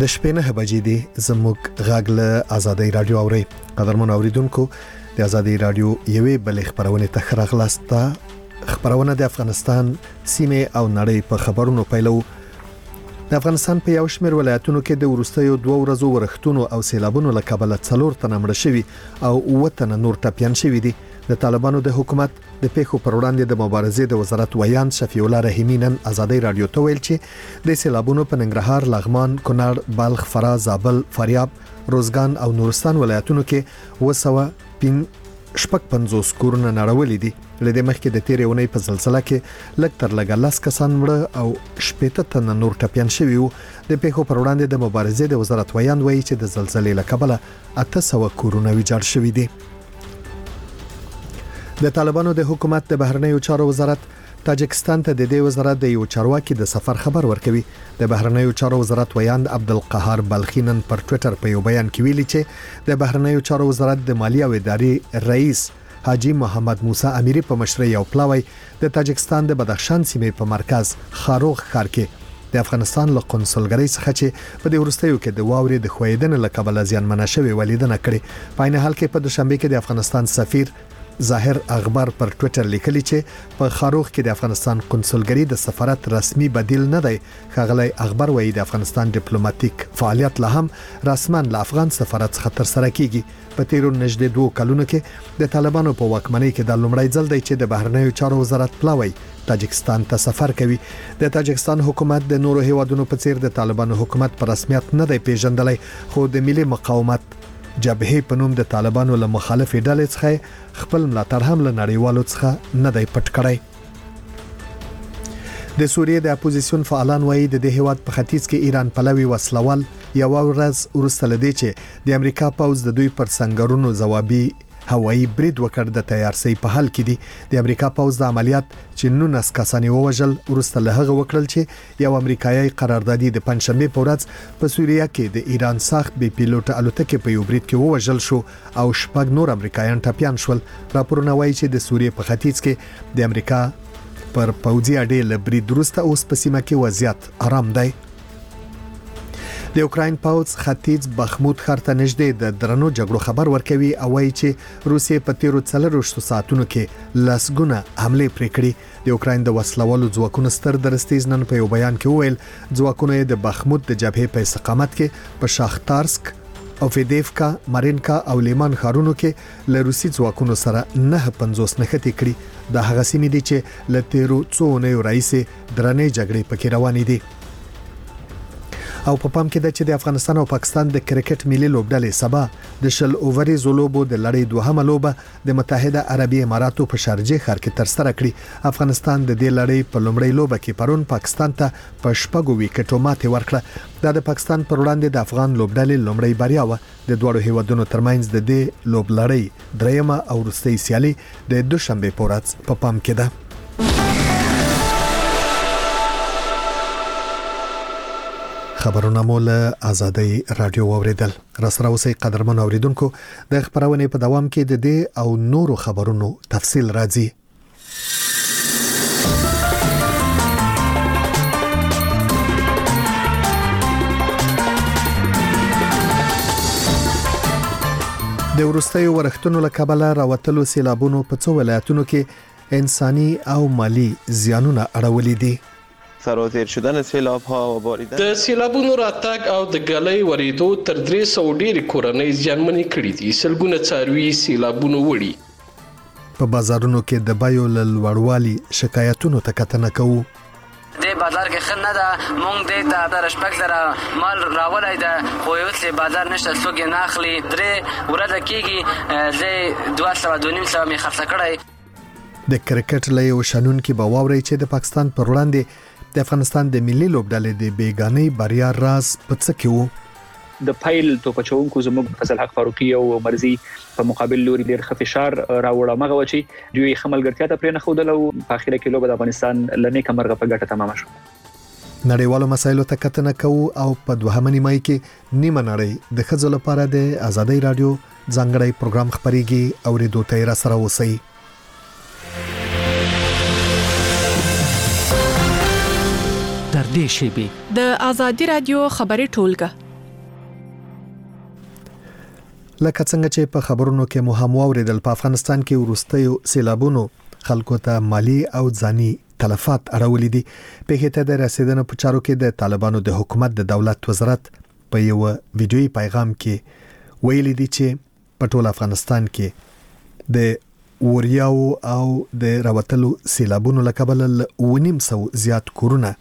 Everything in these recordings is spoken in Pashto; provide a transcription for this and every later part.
د شپې 9 بجې دي زموږ غږ له آزادۍ رادیو اوري. قدرمن اوریدونکو د آزادۍ رادیو یوې بل خبرونه ته خراغلاسته. خبرونه د افغانستان سیمه او نړۍ په خبرونو پیلو. د افغانستان په یو شمېر ولایتونو کې د ورستیو 2 ورځو ورښتونو او سیلابونو له کبله 4 تنه مړ شوي او 7 تنه نور ټپيان شوي دي. د طالبانو د حکومت د پیښو پر وړاندې د مبارزې د وزارت ویان شفیع الله رحیمی نن آزادۍ رادیو ته ویل چې د سیلابونو په ننګرهار، لغمان، کونړ، بلخ، فراه، زابل، فاریاب، روزګان او نورستان ولایتونو کې 250 کورونه نړولې دي. لدې مخکې د تیرې اونۍ په زلزلہ کې لږ تر لږه 10 کسان مړه او 18 تنه نور ټپيان شوي وو. د پیښو پر وړاندې د مبارزې د وزارت ویان وایي چې د زلزلې له کبله 800 کورونه ویجاړ شوي دي. د طالبانو د حکومت د بهرنیو چارو وزارت تاجکستان ته د دې وزارت د یو چارواکي د سفر خبر ورکوي. د بهرنیو چارو وزارت ویان عبدالقهار بلخینن پر ټوئیټر په یو بیان کې ویلي چې د بهرنیو چارو وزارت د مالیه او ادارې رئیس حاجی محمد موسی امیری په مشرۍ یو پلاوی د تاجکستان د بدخشان سیمې په مرکز خاروغ ښار کې د افغانستان له قونسلګرۍ څخه چې په دې ورستیو کې د واورې د خویدنې له کبله زیانمنه شوې ولیدنه کړې. په عین حال کې په دوشنبه کې د افغانستان سفیر ظاهر اخبار پر ټوئیټر لیکلی چې په خاروغ کې د افغانستان قونسلګرۍ د سفارت رسمي بدیل نه دی. ښاغلی اخبار وایي د افغانستان ډیپلوماټیک فعالیت لا هم رسماً له افغان سفارت څخه تر سره کیږي. په تیرو نږدې 2 کلونو کې د طالبانو په واکمنۍ کې د لومړی ځل دی چې د بهرنیو چارو وزارت پلاوی تاجکستان ته سفر کوي. د تاجکستان حکومت د نورو هیوادونو په څیر د طالبانو حکومت په رسمیت نه دی پیژندلی، خو د ملي مقاومت جبهه په نوم د طالبانو له مخالفې ډلې څخه خپل ملاتړ هم له نړیوالو څخه نه دی پټ کړی. د سوریې د اپوزیسیون فعالان وایي د هیواد په ختیځ کې ایران پلوي وسلوال یو ورځ وروسته لدی چې د امریکا پوځ د دوی پر سنگرونو ځوابي هوایي برید وکړ د تیارسي په حال کې دي. د امریکا پوځ د عملیات چې 19 کسان ووژل وروسته له هغه وکړل چې یو امریکایي قراردادي د پنځشنبه په ورځ په سوریه کې د ایران ساخت بي پیلوټ الوتکې په یو برید کې ووژل شو او 6 نور امریکایان ټپيان شول. راپورونه وایي چې د سوریې په ختیځ کې د امریکا پر پوځي اډې له برید وروسته اوس په سیمه کې وضعیت آرام دی. د اوکراین پوځ ختیځ بخموت ښار ته نږدې د درنو جګړو خبر ورکوي او وایي چې روسیې په تیرو 4 ساعتونو کې لسګونه حمله پرې کړې. د اوکراین د وسلوالو ځواکونو ستر درستیز نن په یو بیان کې وویل ځواکونه د بخموت د جبهې په استقامت کې په شاختارسک او فیدیفکا، مارینکا او لیمان ښارونو کې له روسي ځواکونو سره 950 نښتې کړې. د هغه سیمې دي چې له تیرو 2 اونیو راهیسې درنې جګړې پکې روانې دي. او په پام کې ده چې د افغانستان او پاکستان د کرکټ ملي لوبډلې سبا د شل اووري زولوبو د لړۍ دوهمه لوبه د متحده عربي اماراتو په شارجه ښار کې تر سره کړې. افغانستان د دې لړۍ په لومړۍ لوبه کې پرون پاکستان ته په 6 وکټو ماتې ورکړه. دا د پاکستان پر وړاندې د افغان لوبډلې لومړۍ بریا و. د دوه هیوادونو ترمنځ د دې لوب لړۍ درېمه او وروستۍ سیالي د دوشنبه په ورځ په پام کې ده. خبرونه مول آزادۍ رادیو اوریدل. راسره اوسئ قدرمن اوریدونکو. د خبرونه په دوام کې د دې او نورو خبرونو تفصیل راځي. د ورستیو ورښتونو له کبله راوتلو سیلابونو په څو ولایتونو کې انساني او مالی زیانونه اړولې دي. سرازیر شدن سیلاب ها و باریدن د سیلابونو راتګ او د ګلۍ ورېدو تر 300 ډېرې کورنۍ زیانمنې کړې دي. سلګونه څاروي سیلابونو وړي. په بازارونو کې د بیو لوړوالي شکایتونو ته کتنه کوو. د بازار کې خن نه ده مونږ د رشپک سره مال راولای ده خو یو څه بازار نشته څوک نه اخلي. درې ورځې کېږي زه 2.5 می خرڅ کړای. د کرکټ له یو شنن کې به واوري چې د پاکستان پر وړاندې د افغانستان د ملي لوبډلې د بیګانۍ بریا راز په څه کې وو. د فایل توپچونکو زموږ فضل حق فاروقي او مرزي په مقابل لوري ډېر خفشار راوړه مغه وچی دوی خملګرتیا ته پرې نه خودل او په اخیره کې لوب د افغانستان لنې کمرغه په ګټه تمام شو. نړیوالو مسایلو ته کتنه کوو او په دوهمه نیمه کې نیمه نړۍ د ښځو لپاره د آزادۍ رادیو ځانګړی پروګرام خبريږي او ریډو ته را سره اوسئ. تر دې شی به د آزادۍ رادیو خبري ټولګه لکه څنګه چې په خبرونو کې مو هم واوریدل په افغانستان کې وروستیو سیلابونو خلکو ته مالی او ځاني تلفات اړولې دي. په هیته د رسیدنې په چارو کې د طالبانو د حکومت د دولت وزارت په یو ویډیوي پیغام کې ویلي دي چې په ټول افغانستان کې د وریاو او د راوتلو سیلابونو لکبل 900 زیات کورونه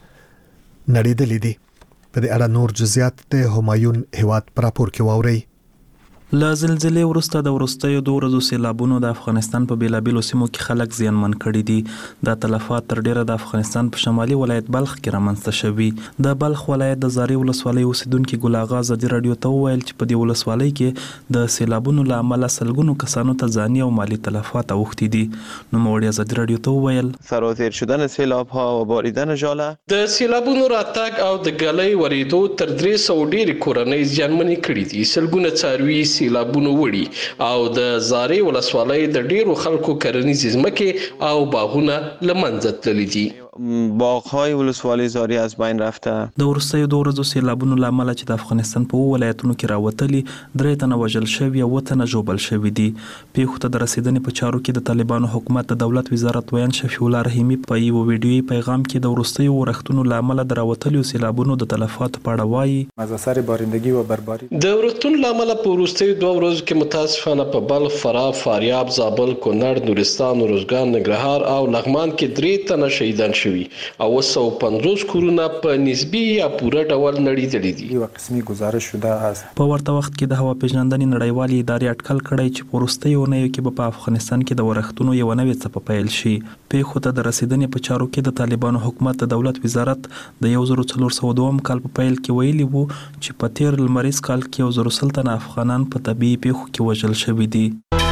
نړیدلې دي. په دې اړه نور جزئیات د همایون هیواد پر راپور کې واوري. لا زلزلې ورسته د ورستیو د ورځو سیلابونو د افغانستان په بیلابیلو سیمو کې خلک زیانمن کړي دي. دا تلفات تر ډیره د افغانستان په شمالي ولایت بلخ کې رامنځته شوي. د بلخ ولایت د زاري ولسوالۍ اوسیدونکو ګل اغا ازادي رادیو ته وویل چې په دې ولسوالۍ کې د سیلابونو له امله سلګونو کسانو ته ځاني او مالی تلفات اوښتي دي. نو موړي ازادي رادیو ته وویل سرازیر شدن سیلاب ها و باریدن ژاله د سیلابونو راتګ او د ګلۍ ورېدو تر 300 ډېرې کورنۍ زیانمنې کړي دي. سلګونه څاروي سیلابونو وړي او د زاري ولسوالۍ د ډیرو خلکو کرنیزې ځمکې او باغونه لمنځه تللي دي. باغ‌های ولسوالی زاری از بین رفته. د ورستیو د ورځو سیلابونو له امله چې د افغانستان په ولایتونو کې راوتلي 3 تنه وژل شوي او 8 تنه ژوبل شوي دي. پیښو ته د رسیدنې په چارو کې د طالبانو حکومت د دولت وزارت ویان شفیع الله رحیمي په یو ویډیوي پیغام کې د ورستیو ورښتونو له امله د راوتلو سیلابونو د تلفاتو په اړه وایي از اثر بارندگی و برباری د ورښتونو له امله په ورستیو 2 ورځو کې متاسفانه په بلخ، فراه، فاریاب، زابل، کونړ، نورستان، روزګان، ننګرهار او لغمان کې 3 تنه شهیدان شوي او 150 کورونه په نسبی یا پوره ډول نړیدلې دي. یو قسمي گزارش شده است. په ورته وخت کې د هوا پیژندنې نړیوالې ادارې اټکل کړی چې په وروستیو اونیو کې په افغانستان کې د ورښتونو یو نوې څپه پیل شي. پیښو ته د رسیدنې په چارو کې د طالبانو حکومت د دولت وزارت د 1402 کال په پیل کې ویلي وو چې په تیر لمریز کال کې 100 تنه افغانان په طبيعي پیښو کې وژل شوي دي.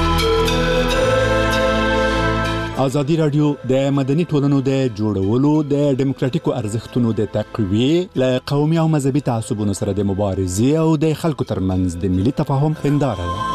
ازادي رادیو د مدني ټولنو د جوړولو د ډیموکراتیکو ارزښتونو د تقویه ل قومي او مذهبي تعصبونو سره د مبارزې او د خلکو ترمنځ د ملي تفاهم هنداره ده.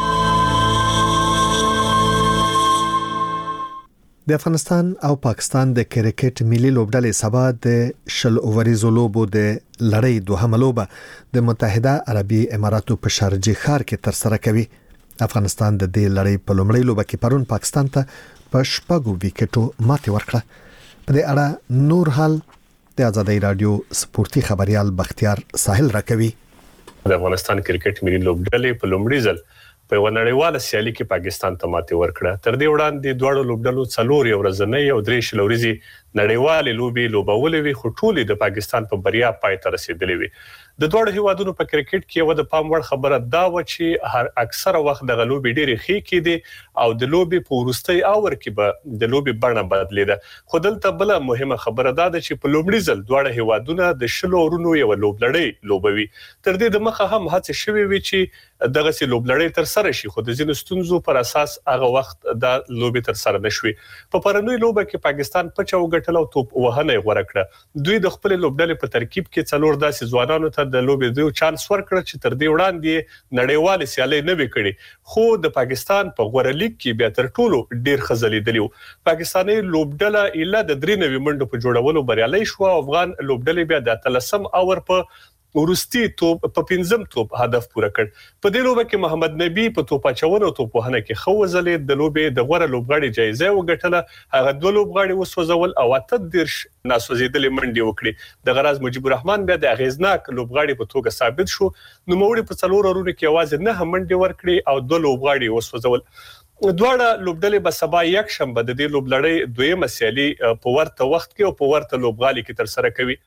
د افغانستان او پاکستان د کرکټ ملي لوبډلې سبا د شل اووریزو لوبو د لړۍ دوهمه لوبه د متحده عربي اماراتو په شارجه ښار کې تر سره کوي. افغانستان د دې لړۍ په لومړۍ لوبه کې پرون پاکستان ته په شپږو وکټو ماتې ورکړه. په دې اړه نور حال د ازادي رادیو سپورتي خبريال بختیار ساحل راکوي. د افغانستان کرکټ ملي لوبډلې په لومړي ځل په ونړیواله سیالي کې پاکستان ته ماتې ورکړه. تر دې وړاندې دواړو لوبډلو 4 ورځنۍ او 3 شلوريزي نړیوالې لوبي لوبولې وي، خو ټولې د پاکستان په بریا پای ته رسیدلې وي. د دوه هیوادونو په کرکټ کې یو د پام وړ خبره دا و چې هر اکثره وخت د غلوبي ډېری خې کې دي او د لوبي په ورستۍ اور کې به د لوبي بڼه بدلیده. خو دلته بل مهمه خبره دا ده چې په لومړي ځل دوه هیوادونه د شلو ورونو یو لوبلړۍ لوبوي. تر دې د مخه هم هڅه شوې وي چې دغه سي لوبلړۍ تر سره شي، خو د ځینو ستونزو پر اساس هغه وخت د لوبي تر سره نشوي. په پرنوي لوبه کې پاکستان په چاو ګټلو توپ وهنه غوړه کړه. دوی د خپل لوبډلې په ترکیب کې 4 داسې ځوانانو ته د لوبي دوی چانس ورکړ چې تر دې وړاندې نړیوال سیالي نه وکړي، خو د پاکستان په غوړه لیګ کې بیا تر ټولو ډیر خزلیدلی وو. پاکستاني لوبډله اله د 3 منډو په جوړولو بریالي شو. افغان لوبډلې بیا د 13 اور په ورستی توپ په 5م توپ هدف پوره کړ. په دې لوبه کې محمد نبی په توپ اچونو توپ وهنه کې خو وزلې د لوبې د غوړه لوبغاړي جایزه وګټله. هغه 2 لوبغاړي وسوځول او 18 ناسوځیدلې منډي وکړي. د غراز مجيب الرحمن بیا د اغیزناک لوبغاړي په توګه ثابت شو. نو موړي په 4 ورونو کې आवाज نه منډي ورکړي او 2 لوبغاړي وسوځول. دواړه لوبډلې به سبا یک شنبه د دې لوبلړۍ دویمه سیالي په ورته وخت کې او په ورته لوبغالي کې تر سره کوي.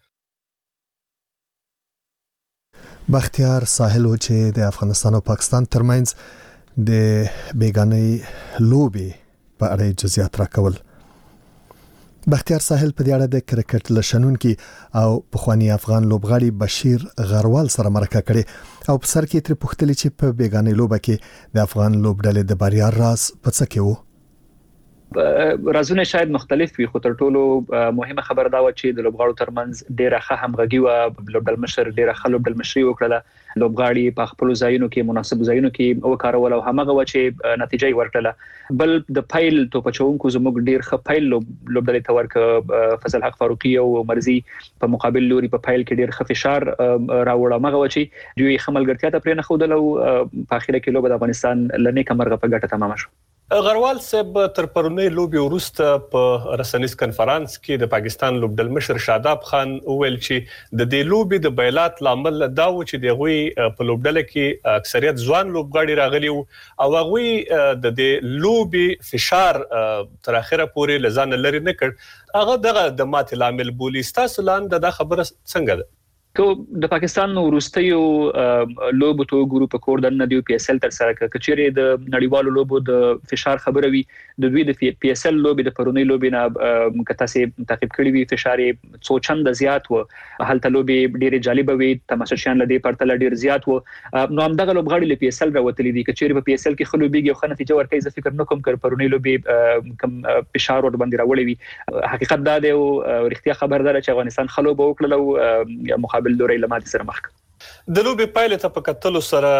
بختیار ساحل و چې د افغانستان او پاکستان ترمنځ د بیگانې لوبي په اړه جزئیات راکول. بختیار ساحل په دې اړه د کرکټ لشنونکي او پخوانی افغان لوبغاړي بشیر غروال سره مرکه کړي او په سر کې تر پوښتنې چې په بیگانې لوبه کې د افغان لوبډلې د بریا راز په څه کې وو. رازونه شاید مختلف وي، خو تر ټولو مهمه خبره دا و چې د لوبغاړو ترمنځ ډیره ښه همغږي و. لوبډل مشر ډیره ښه لوبډل مشري وکړه. لوبغاړي په خپل ځایونو کې مناسب ځایونو کې وکارول او همغه وچه نتیجه ورکړه. بل د فایل توپچونکو زموږ ډیر ښه فایل لوبډلې ته ورک فضل حق فاروقي او مرزي په مقابل لوري په فایل کې ډیر ښه فشار راوړ مغه وچه دوی خملګرتیا ته پرې نه خودل او په اخیره کې لوب د افغانستان لنې کمرغه په ګټه تمام شو. غروال صاحب تر پرونی لوبي ورسته په رسنیز کنفرانس کې د پاکستان لوبډل مشر شاداب خان وویل چې د دې لوبي د بیلات لامل دا و چې د غوي په لوبډل کې اکثریت ځوان لوبغاړي راغلي او غوي د دې لوبي فشار تر اخره پورې لزان لري نه کړ هغه دغه د مات لامل بولی تاسو لاندې د خبره څنګه ده؟ کو د پاکستان نو وروستیو لوبو تو ګروپ کوردن دی پی اس ال تر سره کچېره د نړیوالو لوبو د فشار خبره وي د دوی د پی اس ال لوبي د پرونی لوبي نه کته سي تعقیب کړی وي فشار څو چند زیات و حالت لوبي ډیره جالب وي تماشچیان لدی پرتل ډیر زیات و نو هم دغه لوبغاړي ل پی اس ال راوتلی دي کچېره په پی اس ال کې خلوبيږي خو نتیجه ورکړي ز فکر نکوم کړ پرونی لوبي کم فشار ور باندې راوړي وي حقیقت دا دی او رښتیا خبردار چې افغانستان خلوب وکړلو مقابل دوري لمات سره مخ د لوبي پایله ته په کتلو سره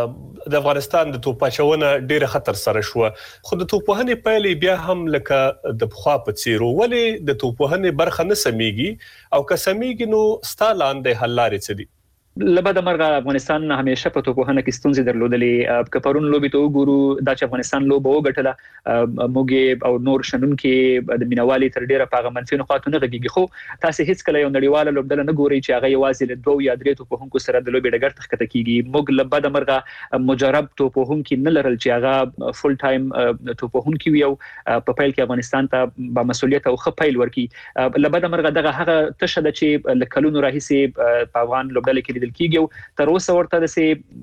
د افغانستان د توپاچونه ډیره خطر سره شو خو د توپوهنې پایله بیا هم لکه د بخوا په څیرو ولی د توپوهنې برخه نه سميږي او که سميږي نو ستالاندې حل لارې څه دي؟ لبد مرغه افغانستان همیشه په توپوهنه کې ستونزې درلودلې کپرون لوبي ته وګورو د افغانستان لوبه وګټله موږ او نور شنن کې د مینوالي تر ډیره په منفي نقاط نه غږیږي خو تاسو هیڅ کله یو نړیواله لوبډل نه ګوري چې هغه یوازې له دوه یا درې توپوهونکو سره د لوبي ډګر تخته کیږي موږ لبد مرغه مجرب توپوهونکو نه لرل چې هغه فول ټایم توپوهونکو یو په پیل کې افغانستان ته با مسولیت او خپل ورکی لبد مرغه دغه هغه تشه د چې لکلونو راهیسي په افغان لوبډل کې کیږي تر اوسه ورته د سي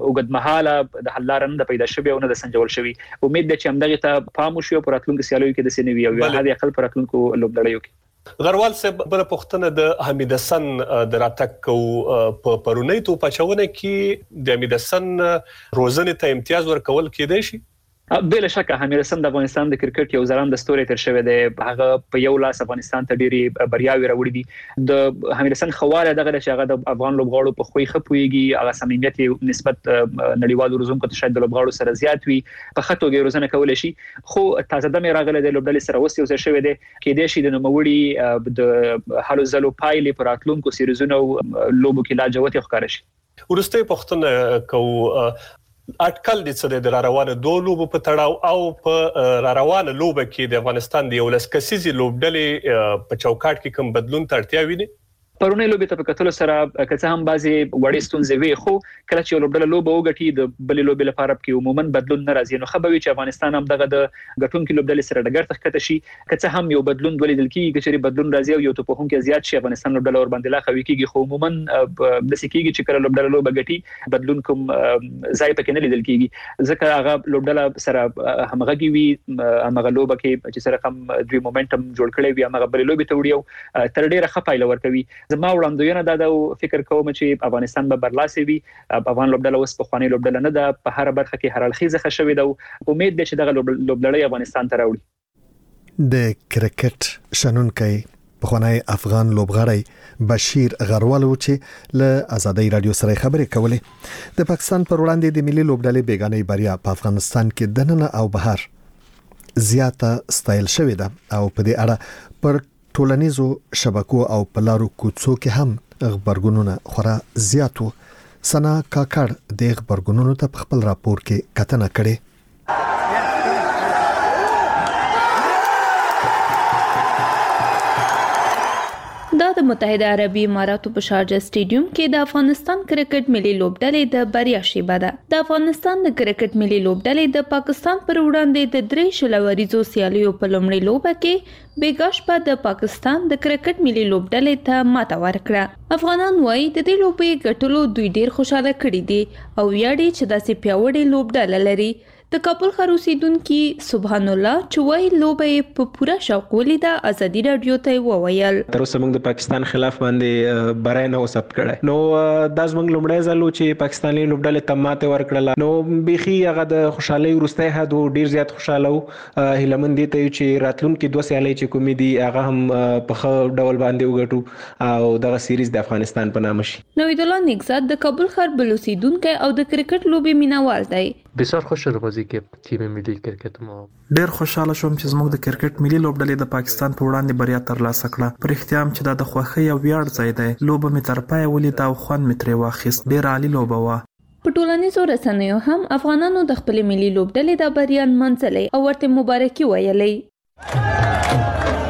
وګدمحاله د حلارن د پیدا شوی او نه د سنجول شوی امید ده چې همدغه ته پام وشي او پراتلونکو سیالوي کې د سینوي او هغه خپل پراتلونکو لوبډړیو کې غروال صاحب بل پښتنه د حمید حسن د راتک او په پرونی تو پچونه کې د حمید حسن روزنه ته امتیاز ورکول کېدای شي بل شک حمید حسن د افغانستان د کرکټ یو ځلان د ستوري تر شوی دی هغه په یو لاس افغانستان ته ډيري بریاوي راوړي دي د حمید حسن خواله دغه چې هغه د افغان لوبغاړو په خوې خپويږي هغه صمیمیت نسبت نړیوالو روزونکو ته شاید د لوبغاړو سره زیات وي په خطوګي روزنه کول شي خو تازه د راغله د لوبډلې سره وسیو څه شوی دی کې د شي د نوموړي د حالو زلو پایلې پر اتلونکو سیریزونو لوبو کې لا جوته ښکار شي ورسته پښتنه کو اټکل دي چې د روانه دوه لوب په تړاو او په روانه لوب کې د افغانستان د یو لسکسيزي لوبډلې په چوکاټ کې کوم بدلون ته اړتیا ویني پرونی لوبي ته په کتلو سره کڅه هم بازي وړي ستونزې وي خو کله چې لوبډله لوبه وګټي د بلې لوبې لپاره کې عموما بدلون ناراضي نو خبري چې افغانستان هم دغه د غټون کې لوبډلې سره ډګر تخته شي کڅه هم یو بدلون ولیدل کیږي چې بدلون راځي او یو ته په هم کې زیات شي افغانستان لوبډله ور باندې لا خوي کیږي خو عموما د سکیږي چې کله لوبډله لوبه غټي بدلون کوم ځای پکې نه لیدل کیږي ځکه هغه لوبډله سره همغږي وي هغه لوبه کې چې سره کوم دوی مومنټم جوړ کړي وي هغه بلې لوبې ته وړي تر ډیره خپایله ورکوي زما وړاندوینه دا د فکر کوم چې افغانستان به برلاسي وي افغان لوبډله اوس په خواني لوبډله نه ده په هر برخه کې هر اړخیزه خښوي ده امید ده چې دغه لوبډله افغانستان ته راوړي د کرکټ شنونکي په خواني افغان لوبغاړی بشیر غروال و چې له آزادۍ رادیو سره خبرې کولې د پاکستان پر وړاندې د ملي لوبډلې بیگانې بریا په افغانستان کې دننه او بهر زیاته ستایل شوې ده او په دې اړه پر ټولنیزو شبکو او پلارو کوڅو کې هم خبرګونونه خورا زیاتو سنا کاکړ د خبرګونونو ته خپل راپور کې کتنه کړې د متحده عربی اماراتو په شارجه سټیډیوم کې د افغانستان کرکټ ملي لوبډلې د بریا شیبه ده د افغانستان د کرکټ ملي لوبډلې د پاکستان پر وړاندې د 3 شلوریزو سیالیو په لومړۍ لوبه کې بیګاش په د پاکستان د کرکټ ملي لوبډلې ته ماته ورکړه افغانان وايي د دې لوبې ګټلو دوی ډیر خوشاله کړي دي او یادي چې داسې پیاوړې لوبډله لري د کابل ښار اوسیدونکي سبحان الله چوي لوبې په پوره شوق ولیده ازادي رادیو ته وویل تر اوسه موږ د پاکستان خلاف باندې برای نه وسب کړه نو د زمنګ لومړی ځل چې پاکستاني لوبډلې تماته ورکړه نو بيخي هغه د خوشحالي ورسته هدو ډیر زیات خوشاله هیلمن دي ته چې راتلونکي دوه سیالي چې کومې دي هغه هم په خو ډول باندې وګټو او دغه سیریز د افغانستان په نامه شي نوید الله نگزاد د کابل ښار بلوسیدونکو او د کرکټ لوبې مینوال دی بسیار خوشحال بازی کې تیم ملي کرکټ مو ډیر خوشاله شوم چې زموږ د کرکټ ملي لوبډلې د پاکستان په وړاندې بریا ترلاسه کړه پر اختیام چې د خوښۍ او ویاړ ځای دی لوبه می تر پای ولید او خوند می ترې واخیست ډیر عالی لوبه و په ټولنیزو رسنیو هم افغانانو د خپل ملي لوبډلې د بریا منځلې او ورته مبارکي ویلې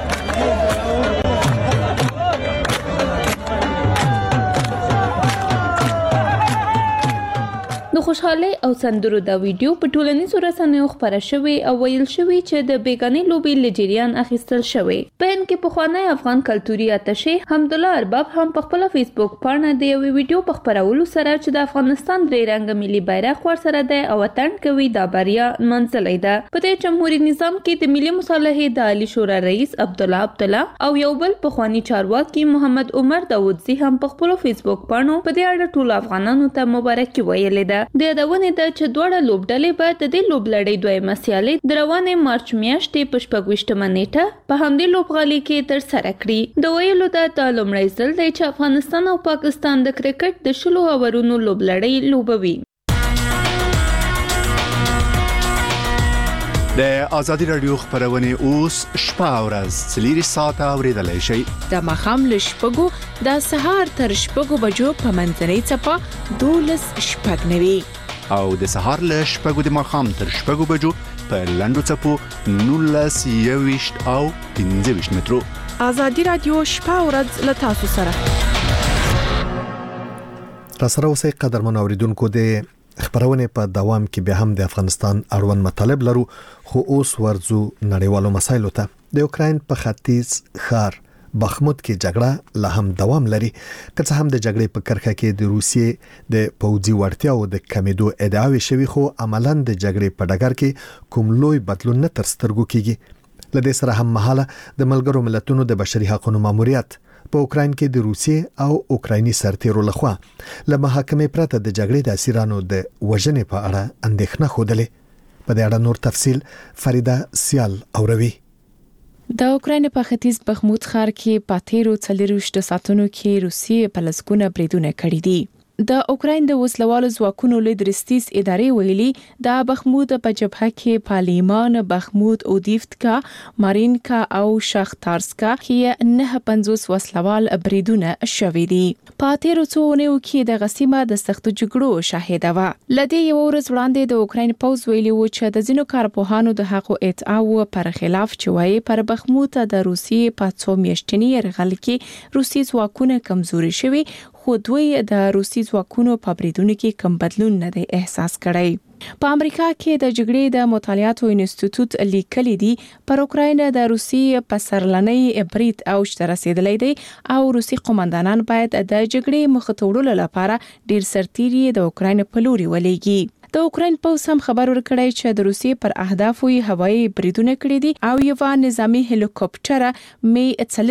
د خوشحالي او سندرو دا ویډیو په ټولنیزو رسنیو خبره شوې او ویل شوې چې د بیگانې لوبي لجریان اخیستل شوې په ان کې په خوانی افغان کلتوري اتشه حمد الله ارباب هم په خپل فیسبوک باندې د یو ویډیو په خبرولو سره چې د افغانستان درې رنګ ملي بیرغ ور سره ده او وطن کوي دا بریا منځلې ده په دې جمهوریت نظام کې د ملي مصالحې د عالی شورا رئیس عبد الله او یو بل په خوانی چارواکي محمد عمر داوودزی هم په خپل فیسبوک باندې په دې اړه ټول افغانانو ته مبارکي ویلې ده د یادونه ده چې دوړه لوبډلې به د دې لوبلړۍ دویمه سیالي د روانې مارچ میاشتې په 28 نیټه په همدې لوبغالي کې تر سره کړي د ویلو د لومړی ځل دی چې افغانستان او پاکستان د کرکټ د شلو اورونو لوبلړۍ لوبوي د ازادي رادیو خبرونه اوس شپه او ورځ سلیری ساعت اوریدلای شي د مخام لشپګو د سهار تر شپګو بجو په منځنۍ چپه 12 شپګنوي او د سهار لشپګو د مخام تر شپګو بجو په لندو چپو 19 یويشت او 15 مترو ازادي رادیو شپه او ورځ له تاسو سره را سره اوسې قدرمن اوریدونکو د خبرونه په دوام کې به هم د افغانستان اړوند مطالب لرو خو اوس ورځو نړیوالو مسایلو ته د اوکراین په ختیځ ښار بخموت کې جګړه لا هم دوام لري که څه هم د جګړې په کرخه کې د روسیې د پوځي وړتیاو د کمیدو ادعاوې شوي خو عملاً د جګړې په ډګر کې کوم لوی بدلون نه تر سترګو کیږي لدې سره هم مهاله د ملګرو ملتونو د بشري حقوقو ماموریت په اوکراین کې د روسیې او اوکرایني سرتیرو لخوا له محاکمې پرته د جګړې د اسیرانو د وژنې په اړه اندېښنه خوده په دې اړه نور تفصیل فریده سیال اوروي د اوکراین په ختیځ بخموت ښار کې پاتېرو 40 ساعتونو کې روسیې په لسګونه بریدونه کړي دي د اوکراین د وسلوالو ځواکونو لیدرستیس ادارې ویلي د بخموت په جبهه کې پالیمان بخموت اودیفتکا مارینکا او شاختارسکا کې 950 وسلوال بریدونه شوې دي پاتېرو څوونیو کې د غسیمه د سختو جګړو شاهده و لدې یو ورځ وړاندې د اوکراین پوز ویلي و چې د ځینو کارپوهانو د حقوقو ادعاو پر خلاف چوي پر بخموت د روسیې په څو میاشتنی يرغل کې روسي ځواکونه کمزوري شوي خو دوی د روسي ځواکونو په بریدونو کې کم بدلون نه دی احساس کړی په امریکا کې د جګړې د مطالعاتو انسټیټیوټ لیکلي دي پر اوکراین د روسي په سرلنۍ برید اوج ته رسیدلی دی او روسي قومندانان باید د جګړې مخ ته وړلو لپاره ډیر سرتیري د اوکراین په لوري ولېږي د اوکراین پولیس هم خبر ورکړی چې د روسي پر اهدافو هوایي بریدونه کړي دي او یو نظامی هلیکوپټر می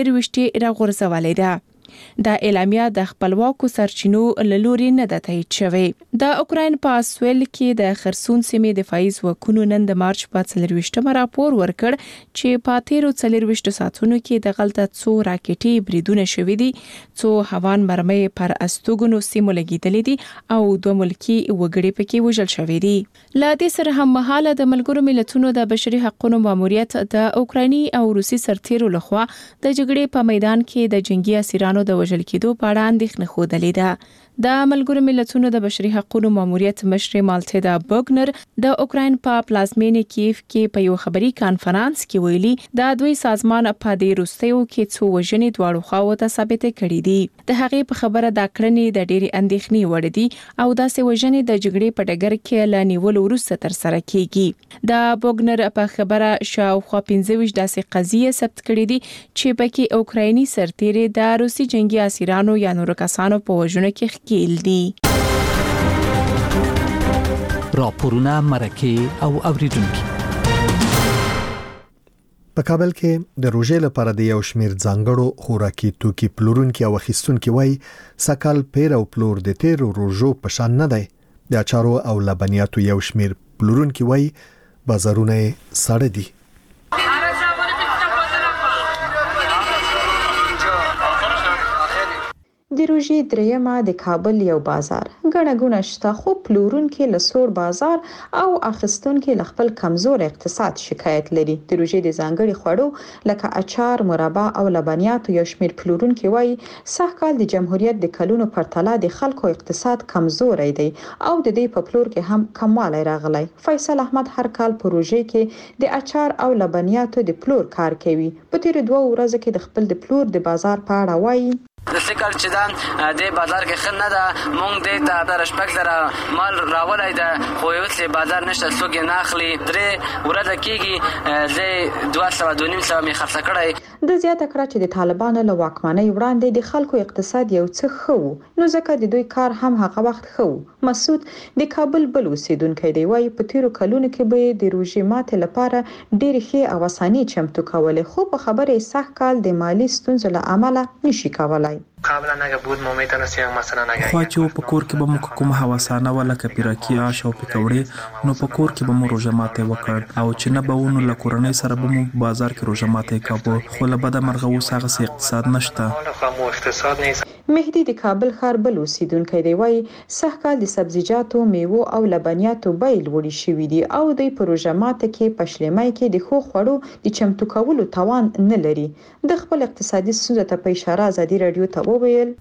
24 راغورځولې ده د اعلامیه د خپلواکو سرچینو لوري نه د تایید شوې د اوکراین په اسویل کې د خرسون سیمې دفاعي ځواکونو نن د مارچ په 24 راپور ورکړ چې په 13 ساعتونو کې د غلطه څو راکټي بریدونه شوې دي څو هوان مرمۍ پر استوګنو سیمو لګیدلې دي او دوه ملکی وګړي پکې وژل شوې دي لا دې سره هم مهاله د ملګرو ملتونو د بشري حقوقو ماموریت د اوکرایني او روسي سرتیرو لخوا د جګړې په میدان کې د جنگي اسیرانو د وژل کېدو په اړه اندېښنه خوده ده د ملګرو ملتونو د بشري حقوقو ماموریت مشر مالټیدا بوګنر د اوکراین په پلازمینه کیف کې په یو خبري کانفرنس کې ویلي د دوی سازمان په دې روستیو کې څو وژنې دواړو خواو ته ثابت کړي دي د هغې په خبره د کړنې د ډېری اندېښنې وړ دي او داسې وژنې د جګړې په ډګر کې ل نیول وروسته تر سره کیږي د بوګنر په خبره شاوخوا 15 داسې قضیې ثبت کړي دي چې پکې اوکرایني سرتیري د روسي جنگي اسیرانو یا نورو کسانو په وژنو کې ښکیل دي راپورونه مرکه او اوریدونکو. په کابل کې د روژې لپاره د یو شمیر ځانګړو خوراکي توکي پلورونکي او اخیستونکي وای سکل پیر او پلور د تیر روژو په شان نه دی. د اچارو او لبنیاتو یو شمیر پلورونکي وای بازارونه ساړه دي. د روژې دریمه د کابل یو بازار ګڼه ګوڼه شته، خو پلورونکي له سور بازار او اخیستونکي له خپل کمزور اقتصاد شکایت لري. د روژې د ځانګړي خوړو لکه اچار، مربا او لبنیاتو یو شمیر پلورونکي وایي سږکال د جمهوریت د کلونو پرتله د خلکو اقتصاد کمزوري دی او د دې په پلور کې هم کموالی راغلی. فیصل احمد هر کال په روژې کې د اچار او لبنیاتو د پلور کار کوي. په تیر 2 ورځې کې د خپل د پلور د بازار په اړه وایي د سکل چې دا د بازار کې خن نه ده، مونږ د تا رسپک سره مال راولای ده، خو یو څه بازار نشته، څوک نه اخلي. 3 ورځې کېږي زه 2.5 می خرڅ کړای. د زیاته کړه چې د طالبانو له واکمنۍ وړاندې د خلکو اقتصاد یو څه خو نو ځکه د دوی کار هم هغه وخت خو. مسعود د کابل بل اوسیدونکو دی وایي په تیرو کلونو کې به د روژې ماته لپاره ډېر ښه او اساني چمتو کولې، خو په خبره سخت کال د مالی ستونزو له امله نشي کولای. قبلا اگه بود ما میتونستیم مثلا اگه خو چې په کور کې به مو کوم حواسانه ولا کپیراکی آش او پکوړې نو په کور کې به مو روزه ماته وکړ او چې نه به ونه لکورنۍ سره به مو بازار کې روزه ماته کاوه، خو له بده مرغه اوس هغه اقتصاد نشته. مهدی د کابل ښار بل اوسیدونکی دی وایي سږکال د سبزیجاتو، میوو او لبنیاتو بیې لوړې شوي دي او د پروژه ماته کې پښلمای کې د خو خوړو د چمتو کولو توان نه لري. د خپل اقتصادي ستونزو ته په اشاره ازادي رادیو ته وویل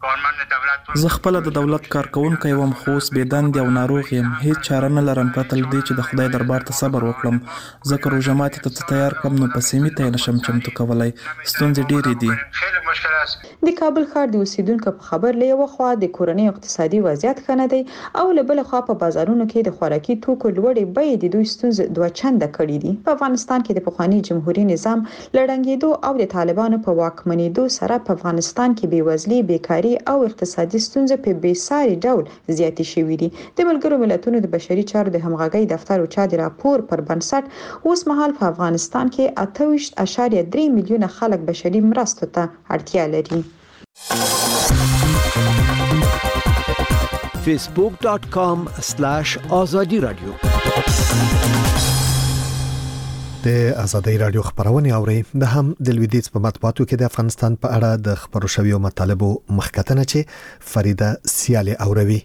زه خپل د دولت کارکونکو وم، خو اوس بېدند او ناروغ یم، هیڅ چاره نه لرم پرته له دې چې د خدای دربار ته صبر وکړم، ځکه روژه ماتې ته تیار کړم نو په سیمې ته نشم چمتو کولای. ستونزې ډېرې دي. د کابل ښار د اوسیدونکو په خبر له یو خوا د کورنۍ اقتصادي وضعیت ښه نه دی او له بل خوا په بازارونو کې د خوراکي توکو لوړې بیې د دوی ستونزې دوه چنده کړې دي. په افغانستان کې د پخوانی جمهوریت نظام لړنګېدو او د طالبانو په واکمنېدو سره په افغانستان کې بېوزلي، بیکاري او اقتصادي ستونزې په بېساري ډول زیاتې شوې دي. د ملګرو ملتونو د بشري چارو د همغږۍ دفتر او چا د راپور پر بنسټ اوس مهال په افغانستان کې 28.3 میلیونه خلک بشري مرستو ته اړتیا لري. facebook.com/azadi radio د ازادي رادیو خبرونه اوري. د هم د لویدیځ په مطبوعاتو کې د افغانستان په اړه د خبرو شویو مطالبو مخکتنه چې فریده سیالي اوروي.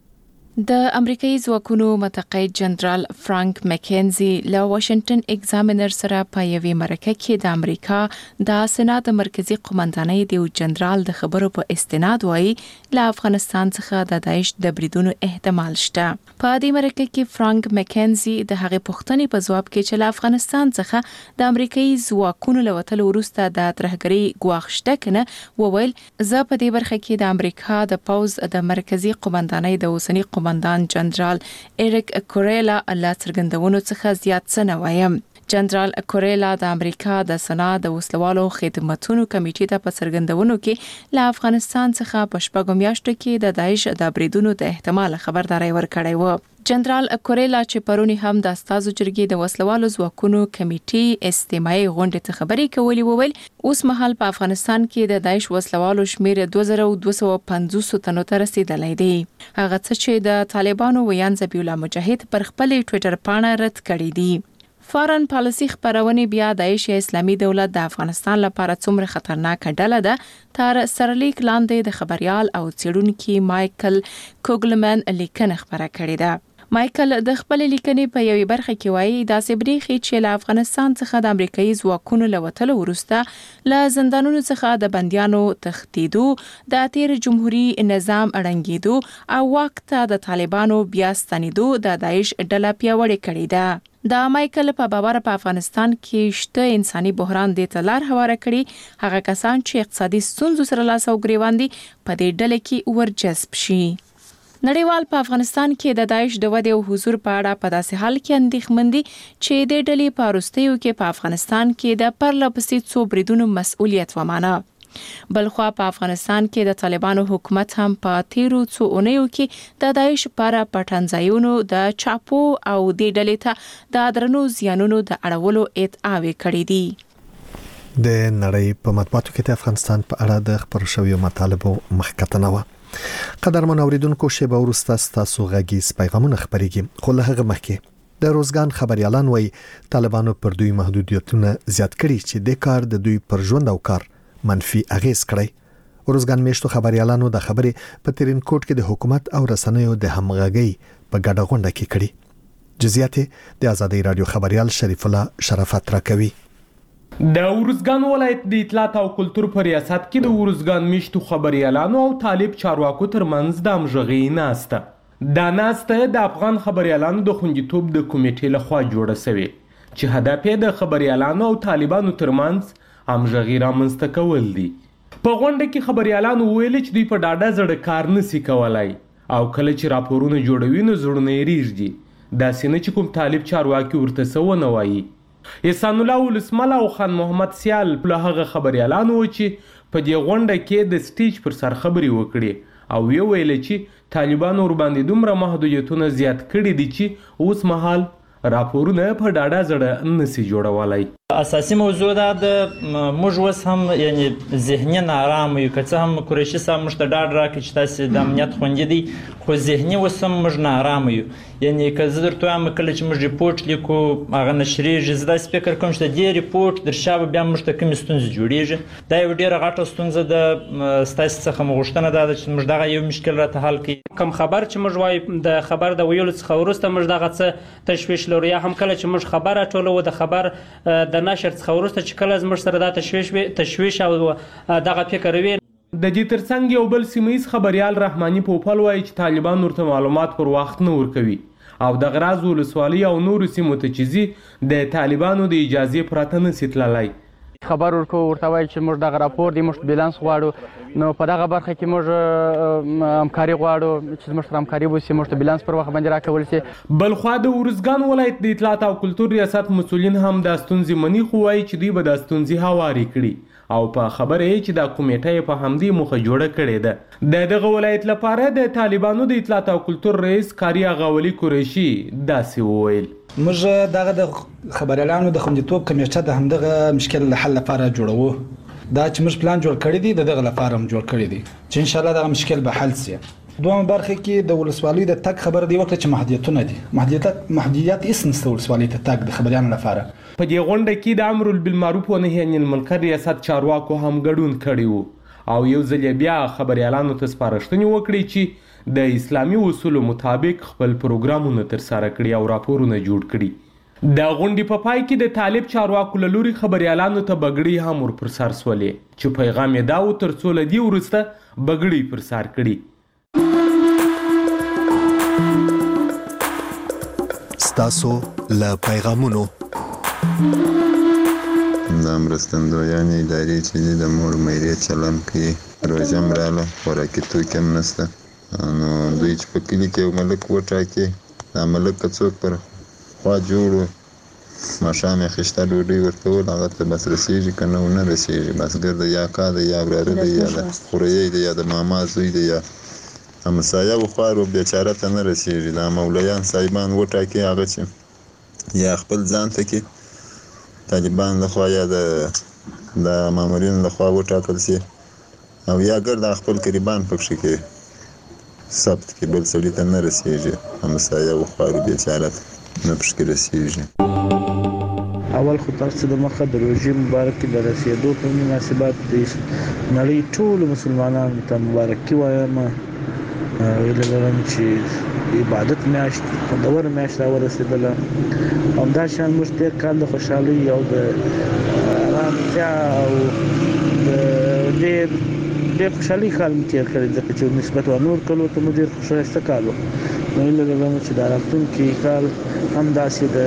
د امریکایي ځواکونو متقاعد جنرال فرانک مکینزي له واشنگټن ایگزامینر سره په یوې مرکه کې د امریکا د سېنات مرکزی قومندانۍ د جنرال د خبرو په استناد وایي له افغانستان څخه د داعش د بریدونو احتمال شته. په دې مرکه کې فرانک مکینزي د هغې پوښتنې په جواب کې چې له افغانستان څخه د امریکایي ځواکونو له وتلو وروسته د ترهګرۍ ګواښ شته کنه وویل زه په دې برخه کې د امریکا د پوز د مرکزی قومندانۍ د اوسنی قومندان جنرال ایریک کوریلا له څرګندونو څخه زیات څه نه وایم. جنرال کوریلا د امریکا د سنا د وسلوالو خدماتو کمیټې ته په څرګندونو کې له افغانستان څخه په شپږم میاشتو کې د داعش د بریدونو د احتمال خبرداري ورکړې و. جنرال کوریلا چې پرونی هم د استازو جرګې د وسلوالو ځواکونو کمیټې استماعي غونډې ته خبرې کولې وویل اوس مهال په افغانستان کې د داعش وسلوالو شمیر 2250 تنو ته رسیدلی دی. هغه څه چې د طالبانو ویان ذبیح الله مجاهد پر خپل ټوئیټر پاڼه رد کړی دی. فارن پالیسی خبرونه بیا د داعش اسلامي دولت د افغانستان لپاره څومره خطرناک ډله ده تر سرلیک لاندې د خبريال او څېړونکو مایکل کوګلمن لیکنه خبره کړې ده. مایکل د خپل لیکنې په یوې برخه کې وایي دا سبريخي چې له افغانستان څخه د امریکایي ځواکونو لوتلو وروسته له زندانونو څخه د بنديانو تښتیدو، د تیر جمهوریت نظام اړنګېدو او وخت د طالبانو بیا ستنېدو د داعش ډله پیاوړې کړې ده. دا مایکل په باور په افغانستان کې شته انساني بحران د تلار هواره کړي هغه کسان چې اقتصادي ستونزو سره لاس او ګریوان دي په دې ډله کې ورجذب شي. نړیوال په افغانستان کې د داعش د ودې او حضور په اړه په داسې حال کې اندېښمن دي چې د ډلې په وروستیو کې په افغانستان کې د پرله پسې څو بریدونو مسؤلیت ومانه. بلخوا په افغانستان کې د طالبانو حکومت هم په تیرو څو اونیو کې د داعش لپاره پټنځایونو د چاپو او د ډلې ته د درنو زیانونو د اړولو ادعاوې کړې دي. د نړۍ په مطبوعاتو کې د افغانستان په اړه د خبرو شویو مطالبو مخکتنه و. قدرمن اوریدونکو شیبه وروسته ستاسو غږیز پیغامونه خبرېږي، خو له هغه مخکې د روزګان خبريالان وایي طالبانو پر دوی محدودیتونه زیات کړي چې د کار د دوی پر ژوند او کار منفي اغیز کړي. روزګان میشتو خبريالانو د خبرې په ترینکوټ کې د حکومت او رسنیو د همغږي په ګډه غونډه کې کړي. جزئیات د آزادۍ رادیو خبريال شریف الله شرافت راکوي. د ورزګان ولایت د اطلاعات او کلتور په ریاست کې د ورزګان میشتو خبريالانو او طالب چارواکو ترمنځ د همغږۍ ناسته. دا ناسته د افغان خبريالانو د خوندیتوب د کمیټې لخوا جوړه شوې چې هدف یې د خبريالانو او طالبانو ترمنځ همغږۍ رامنځته کول دي. په غونډه کې خبريالانو ویل چې دوی په ډاډه زړه کار نشي کولای او کله چې راپورونه جوړوي نو زړونه یې ریږدي. داسې نه چې کوم طالب چارواکي ورته څه ونه وایي. احسان الله ولسمل او خان محمد سیال په هغه خبريالانو چې په دې غونډه کې د سټیج پر سر خبري وکړي او ویل چې طالبانو ور باندې دومره محدودیتونه زیات کړي دي چې اوس مهال راپورونه په ډاډه زړه نشي جوړولای. اساسي موضوع دا د موږ وس هم یعنی ذهني نارام یو که څه هم قریشي صاحب مشته ډاډ راکړي چې تاسو د امنیت خوندې دي خو ذهني وس هم موږ نارام یو. یعنی که زه درته وایم کله چې موږ ریپورت لیکو هغه نشریږي زه داسې فکر کوم چې دې ریپورت در شابه بیا موږ ته کومې ستونزې جوړیږي. دا یو ډېره غټه ستونزه د ستاسو څخه مو غوښتنه ده چې موږ دغه یو مشکل راته حل کړي. کوم خبر چې موږ وایو د خبر د ویلو څخه وروسته موږ دغه څه تشویش لرو یا هم کله چې موږ خبره ټولو د خبر د نشر څخه وروسته چې کله زموږ سره دا تشویش او دغه فکر وي. د دې ترڅنګ یو بل سیمه‌یز خبريال رحماني پوپل وایي چې طالبان ورته معلومات پر وخت نه ورکوي او د غراز ولسوالۍ او نورو سیمو ته چې ځي د طالبانو د اجازې پرته نشي تللی. خبر ورکو ورته وایي چې موږ دغه راپور دی موږ بیلانس غواړو نو په دغه برخه کې موږ همکاري غواړو چې موږ سره همکاري وشي موږ ته بیلانس پر وخت باندې راکول شي. بلخوا د ورزګان ولایت د اطلاعات او کلتور ریاست مسؤلین هم د ستونزې مني خو وایي چې دوی به د ستونزې هواري کړي او په خبره یې چې د کمیټې په همدې مخه جوړه کړې ده. د دغه ولایت لپاره د طالبانو د اطلاعات او کلتور رئیس قاری اغاولی قریشي داسې وویل. موږ دغه د خبريالانو د خوندیتوب کمیټه د همدغه مشکل حل لپاره جوړو. دا چې موږ پلان جوړ کړی دی دغه لپاره هم جوړ کړی دی چې ان شاء الله دغه مشکل به حل شي. دوه برخه کې د ولسوالۍ د تک خبر دی وکړه چې محدودیتونه دي محدودیت هیڅ نشته ولسوالۍ ته تک د خبريالانو لپاره. په دې غونډه کې د امر بالمعروف و نهي عن المنکر ریاست چارواکو هم ګډون کړی وو او یو ځل بیا خبريالانو ته سپارښتنې وکړي چې د اسلامي اصولو مطابق خپل پروګرامونه تر سره کړي او راپورونه جوړ کړي. د غونډې په پای کې د طالب چارواکو له لوري خبريالانو ته بګړۍ هم ور پر سر سولې چې پیغام یې دا و تر څو له دې وروسته بګړۍ پر سر کړي. ستاسو له پیغامونو د مرستندویانې ادارې چې د مور میرې چلم کوي روژه هم راله خوراکي توکي هم نشته نو دوی چې په کلي کې یو ملک وټاکي دا ملک که څوک پر خوا جوړ و ماښام یې خشته ډوډۍ ورکول هغه ته بس رسېږي که نه ونه رسېږي بسګر د یا کا د یا وراره د یا د خوریی د یا د ماما زوی د یا همسایه و خوار و بیچاره ته نه رسېږي. دا مولیان صاحبان وټاکي هغه چې یا خپل ځان ته کې طالبان لخوا یا د مامورین لخوا وټاکل شي او یا ګرد خپل قریبان پکښې کې ثبت کې بل سړي ته نه رسېږي همسایه و خوار و بیچاره ته نه پکښې رسېږي. اول خو تاسو د مخه د روژې مبارکي د رسېدو په مناسبت د نړۍ ټولو مسلمانانو ته مبارکي وایم. ویل لرم چې عبادت میاشت خوندور میاشت راورسېدله همداشان موږ تېر کال د خوشحالۍ او د ارامتیا او د ډېر خوشحالۍ کال مو تېر کړی ځکه چې نسبت نور کلو ته مو ډېر ښایسته کال و. نو هیله لرم چې د راتلونکي کال همداسې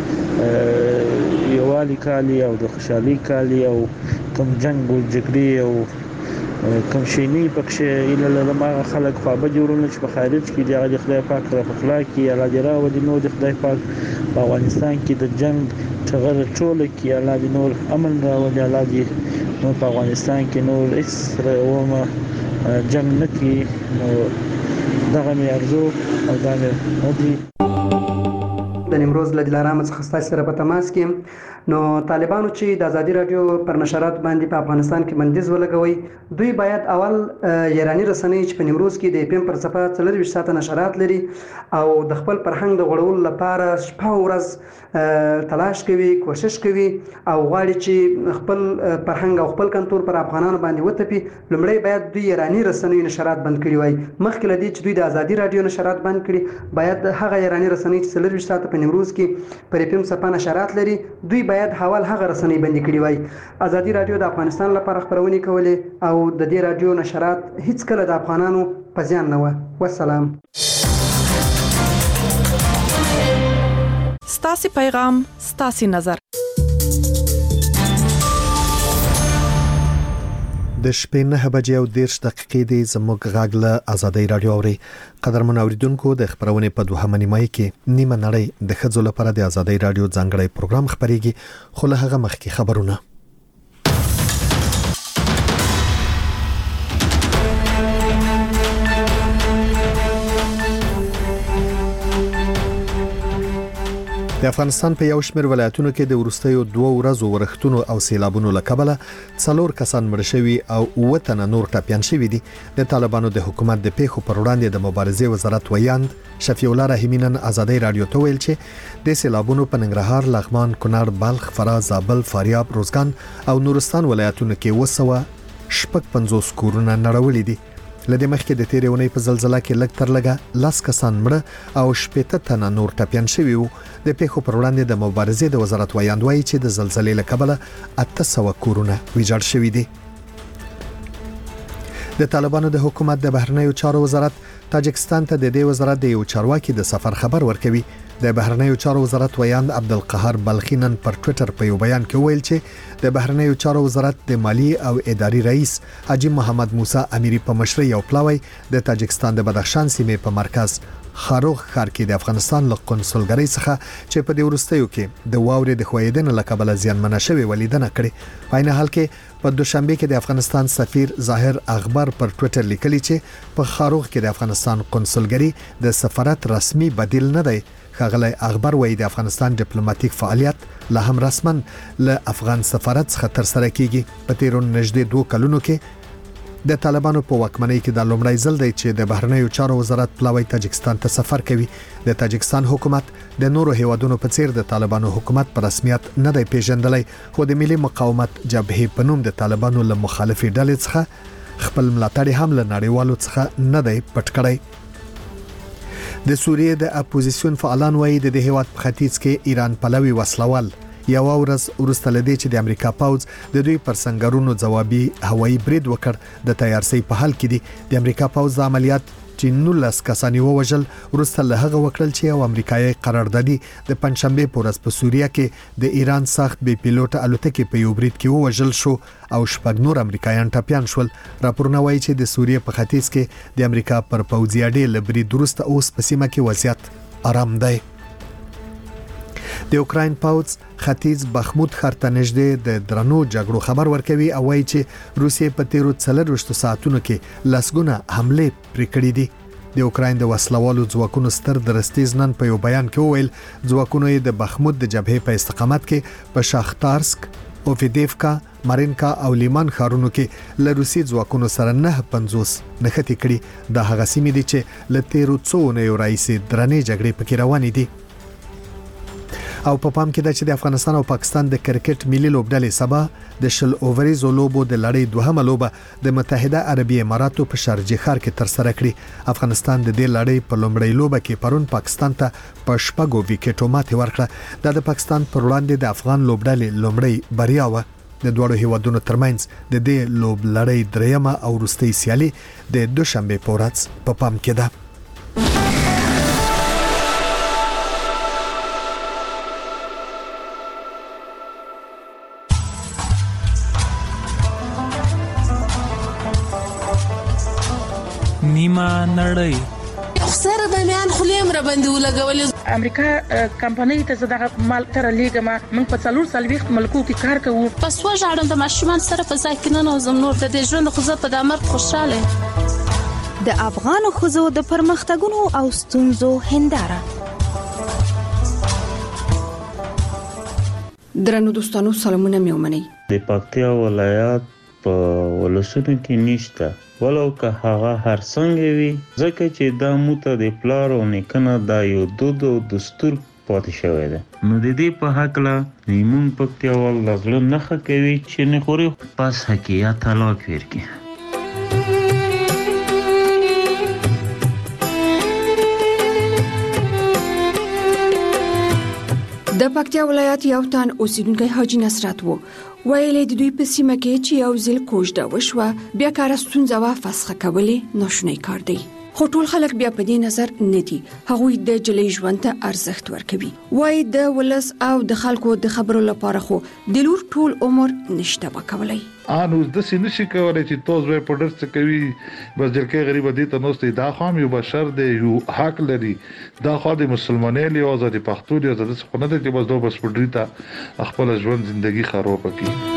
د یووالي کال او د خوشحالۍ کال او کوم جنګ او جګړې او کوم شي نه پکښې هیله لرم هغه خلک خوابدي ورونه چې په خارج کې دي هغه د خدای پاک رحمت الله کړي الله دې راولي نو د خدای پاک په افغانستان کې د جنګ ټغر ټول کې الله دې نور امن راولي، الله دې نو په افغانستان کې نور هیڅ رومه جنگ نه کی. نو دغه مې ارزو او دا مې ودی. د نیمروز له دلارام څخه ستاسو سره په تماس کې. نو طالبانو چې د ازادي رادیو پر نشرات باندې په افغانستان کې بندیز ولګوي، دوی باید اول ایرانی رسنۍ چې په نیمروز کې د FM پر صفحه 24 ساعته نشرات لري او د خپل فرهنګ د غوړولو لپاره شپه او ورځ تلاش کوي، کوشش کوي او غواړي چې خپل فرهنګ او خپل کلتور پر افغانانو باندې وتپي، لومړی باید دوی ایرانی رسنۍ نشرات بند کړي وای. مخکې لدی چې دوی د ازادي رادیو نشرات بند کړي، باید هغه ایرانی رسنۍ چې 24 ساعته په نیمروز کې پر FM صفحه نشرات لري، دوی باید حوال هغه رسنۍ بند کړي وای. ازادي رادیو د افغانستان لپاره خبرونه کولې او د دې رادیو نشرات هیڅ کله د افغانانو په ځان نه و. والسلام. ستاسو پیغام، ستاسو نظر. د شپې 9:30 د زموږ غږ له ازادي رادیو اوري. قدرمن اوریدونکو، د خبرونه په دوهمه نیمه کې نیمه نړۍ د ښځو لپاره د ازادي رادیو ځانګړی پروګرام خبريږي، خو له هغه مخکې خبرونه. د افغانستان په یو شمېر ولایتونو کې د ورستیو 2 ورځو ورښتونو او سیلابونو له کبله 4 کسان مړ شوي او 9 تنه نور ټپيان شوي دي. د طالبانو د حکومت د پیښو پر وړاندې د مبارزې وزارت ویاند شفیع الله رحیمی نن ازادي رادیو ته ویل چې د سیلابونو په ننګرهار، لغمان، کونړ، بلخ، فراه، زابل، فاریاب، روزګان او نورستان ولایتونو کې 250 کورونه نړولې دي. لدې مخکې د تیرې اونۍ په زلزلہ کې لږ تر لږه 10 کسان مړه او 80 تنه نور ټپيان شوي وو. د پیښو پر وړاندې د مبارزې د وزارت ویاند وایي چې د زلزلې له کبله 800 کورونه ویجاړ شوي دي. د طالبانو د حکومت د بهرنیو چارو وزارت تاجکستان ته د دې وزارت د یو چارواکي د سفر خبر ورکوي. د بهرنیو چارو وزارت ویاند عبدالقهار بلخی نن پر ټوئیټر په یو بیان کې ویل چې د بهرنیو چارو وزارت د مالی او اداري رئیس حاجی محمد موسی امیری په مشرۍ یو پلاوی د تاجکستان د بدخشان سیمې په مرکز خاروغ ښار کې د افغانستان له قونسلګرۍ څخه چې په دې ورستیو کې د واورې د خویدنې له کبله زیانمنه شوې ولیدنه کړې. په عین حال کې په دوشنبه کې د افغانستان سفیر ظاهر اخبار پر ټوئیټر لیکلی چې په خاروغ کې د افغانستان قونسلګرۍ د سفارت رسمي بدیل نه دی. ښاغلی اخبار وایي د افغانستان ډیپلوماټیک فعالیت لا هم رسمن له افغان سفارت څخه تر سره کیږي. په تیرو نږدې 2 کلونو کې د طالبانو په واکمنۍ کې د لومړی ځل دی چې د بهرنیو چارو وزارت پلاوی تاجکستان ته سفر کوي. د تاجکستان حکومت د نورو هیوادونو په څیر د طالبانو حکومت په رسمیت نه دی پیژندلی، خو د ملي مقاومت جبهې په نوم د طالبانو له مخالفې ډلې څخه خپل ملاتړ هم له نړیوالو څخه نه دی پټ کړی. د سوریې د اپوزیسیون فعالان وایي د هیواد په ختیځ کې ایران پلوي وسلوال یو ورځ وروسته لدی چې د امریکا پوځ د دوی پر سنگرونو ځوابي هوایي برید وکړ د تیارسي په حال کې دي. د امریکا پوځ د عملیات چې 19 کسان ووژل وروسته له هغه وکړل چې یو امریکایي قراردادي د پنځشنبه په ورځ په سوریه کې د ایران سخت بې پیلوټ الوتکې په یو برید کې ووژل شو او شپږ نور امریکایان ټپيان شول. راپورونه وایي چې د سوریې په ختیځ کې د امریکا پر پوځي اډې لبري درسته اوس په سیمه کې وضعیت آرام دی. د اوکراین پوځ ختیځ بخموت ښار ته نږدې د درنو جګړو خبر ورکوي او وایي چې روسیې په تیرو 24 ساعتونو کې لسګونه حمله پرې کړې دي. د اوکراین د وسلوالو ځواکونو ستر درستیز نن په یو بیان کې وویل ځواکونو یې د بخموت د جبهې په استقامت کې په شاختارسک، اوفیدیفکا، مارینکا او لیمان ښارونو کې له روسي ځواکونو سره 950 نښتې کړي. دا هغه سیمې دي چې له تیرو څو اونیو راهیسې درنې جګړې پکې روانې دي. او په پام کې ده چې د افغانستان او پاکستان د کرکټ ملي لوبډلې سبا د شل اووريزو لوبو د لړۍ دوهمه لوبه د متحده عربی اماراتو په شارجه ښار کې تر سره کړې. افغانستان د دې لړۍ په لومړۍ لوبه کې پرون پاکستان ته په 6 وکټو ماتې ورکړه. دا د پاکستان پر وړاندې د افغان لوبډلې لومړۍ بریا و. د دوړو هیوادونو ترمنځ د دې لوب لړۍ دریمه او وروستۍ سیالي د دوشنبه په ورځ په پام کې ده. نیمه نړۍ سره د میان خلیم را باندې ولګولې. امریکا کمپنۍ ته زداغه مال تر لیګما موږ په 4 ملکو کې کار کوو. پس وژاړم د ماشومان سره په ځای کې نه نوزم نور د دې ژوند خو زه په دامر خوشاله. د افغان خزو د پرمختګونو او ستونزو هنداره. درنو دوستانو سلامونه مې ومنئ. د پکتیا ولایت په ولسونو کې نشته ولو که هغه هر څنګه وي ځکه چې دا موته د پلار او نیکنه دا یو دود او دستور پاتې شوی دی. نو د دې په هکله موږ پکتیاوال د زړه نښه کوي چې نه خوري پس حقیقت طلاق ورکړي. د پکتیا ولایت یو تن اوسیدونکی حاجی نصرت وو ویلې د دوی په سیمه کې چې یو ځل کوژده وشوه بیا کار ستونزه وا فسخه کولې ناشونی کار دی. خو ټول خلک بیا په دې نظر نه دي. هغوی د جلې ژوند ته ارزښت ورکوي. وای د ولس او د خلکو د خبرو لپاره خو د لور ټول عمر نشته وکولای. انو د سینې شي کولای چې توز به پډر څه کوي بس جلکه غریب دي ته نوستي دا خام یو بشر دی یو حق لري دا خو د مسلمانۍ له آزادي پښتو دی آزادي څخه نه دی چې بس دوه بس پډری ته خپل ژوند ژوندۍ خراب کړي.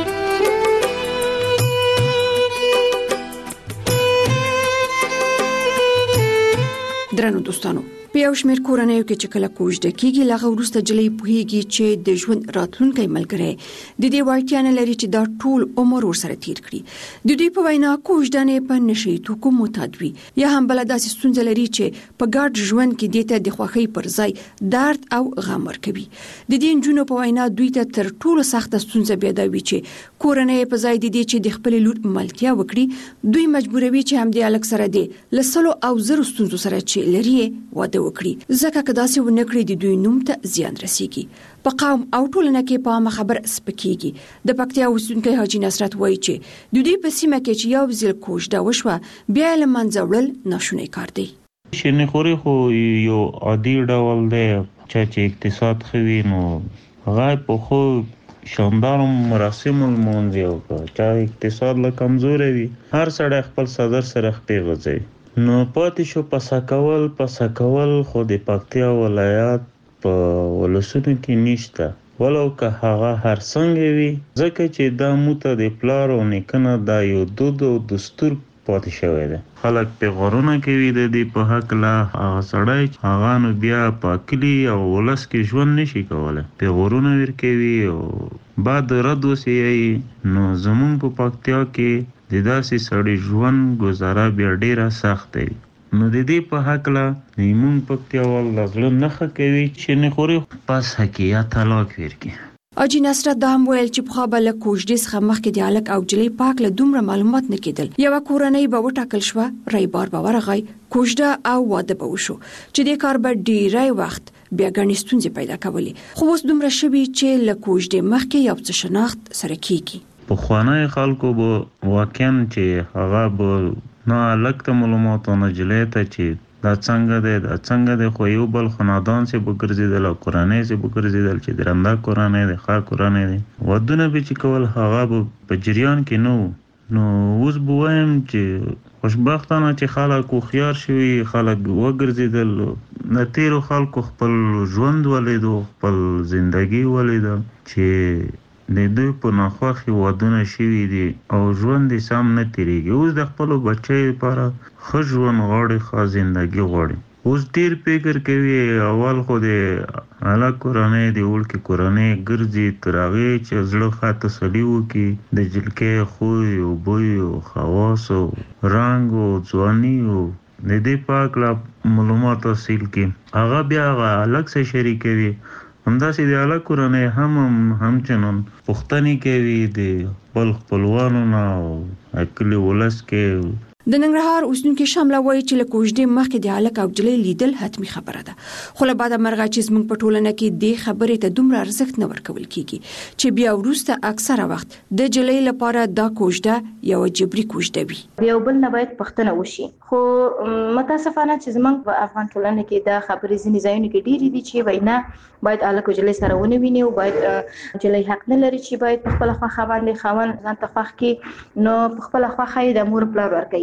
درنو دوستانو په یو شمېر کورنیو کې چې کله کوژده کیږي لغه ورسته جلې پوهیږي چې د ژوند راتلونکي ملګری د دې وړتیا نه لري چې دا ټول عمر ورسره تیر کړي. د دوی په وینا کوژده نه په نشي توکو متادوي یا هم بل داسې ستونزې لري چې په ګډ ژوند کې دته د خوښۍ پر ځای درد او غم ورکوي. د دې جنونو په وینا دوی ته تر ټولو سخته ستونزه پیدا وي چې کورنۍ په ځای د دې چې د خپل لور ملتیا وکړي دوی مجبوروي چې هم د الک سره دی لسلو او زرو ستونزو سره چې لري واده وکړي ځکه کدا چې ونکړي د دوی نوم ته زیان رسیږي. په قوم او ټولنه کې په خبر سپکیږي. د پکتیا اوسیدونکی حاجی نصرت وایي چې د دوی په سیمه کې چې یو ځل کوژده وشوه بیا له منځه وړل ناشونی کار دی. شنه خوري خو یو عادي ډول دی چې اقتصاد خوي نو غای په خو شاندار مراسم المونځ یو چې اقتصاد له کمزوري وي هر سړی خپل صدر سره خپل غځي نو پاتې شو پسا کول خو د پکتیا ولایت په ولسونو کې نشته ولو که هغه هر څنګه وي ځکه چې دا موته د پلار او نیکنه دا یو دود او دستور پاتې شوی دی. خلک په غرونه کوي د دې په حق لا هغه سړی هغه نو بیا پاکلی او ولس کې ژوند نشي کولای په غرونه ور کوي او بعد رد وسی نو زمون په پکتیا کې د داسې سړی ژوند گزاره بیا ډیره سخت دی. نو د دې په حق لا نیمون پکتیاوال لازله نخه کوي چې نه خوري پس حقیقت طلاق ورکړي. حاجی نصرت دا هم ویل چې په خابل کوژدې څخه مخکې د الک او جلې پاک له دومره معلومات نه کېدل. یو کورنۍ به وټاکل شو رایبار به ورغی کوژده او واده به وشو چې د کار به ډیری وخت بیا غني ستونزې پیدا کولې. خو اوس دومره شوي چې له کوژدې مخکې یو څه شناخت سره کیږي. په خوانای خلکو به واقعا چې هغه به نه الک ته معلومات نه جلې ته چې دا څنګه دی خو یو بل خاندان سي بګرځیدل او قرانه سي بګرځیدل چې درنده قرانه دی ښه قرانه دی ودونه به چې کول هغه په جریان کې نو اوس بوایم چې خوشبختانه چې خلک خيار شوي خلک وګرځیدل نه تیرو خلکو خپل ژوند ولیدو خپل ژوندۍ ولیدو چې د دوی په ناخوښي ودونه شوي دي او ژوند یې سم نه تیریږي. اوس د خپلو بچو لپاره ښه ژوند غواړي ښه زندګي غواړي. اوس ډېر فکر کوي اول خو د الک کورنۍ د وړکې کورنۍ ګرځي تر هغې چې زړه ښه تسلي وکړي د جلکۍ خوی او بوی او خواص او رنګ او ځواني او د دې په هکله معلومات حاصل کړي هغه بیا هغه الک سره شریکوي. همداسې د الک کورنۍ همچنان پوښتنې کوي د خپل خپلوانو نه او کلي ولس کې. د ننګرهار اوسیدونکي شامله وایي چې له کوژدې مخکې د الک او جلې لیدل حتمي خبره ده خو له بعده مرغه چې زموږ په ټولنه کې دې خبرې ته دومره ارزښت نه ورکول کیږي چې بیا وروسته اکثره وخت د جلې لپاره دا کوژده یو جبري کوژده وي. یو بل نه باید پښتنه وشي خو متاسفانه چې زموږ په افغان ټولنه کې دا خبرې ځینې ځایونه کې ډېرې دي چې وینا باید الک او جلې سره ونه ویني او باید جلې حق نه لري چې باید په خپل خواخه باندې خاوند ځان ته خوښ کړي نو په خپل خواخه د مور پلار ورکړي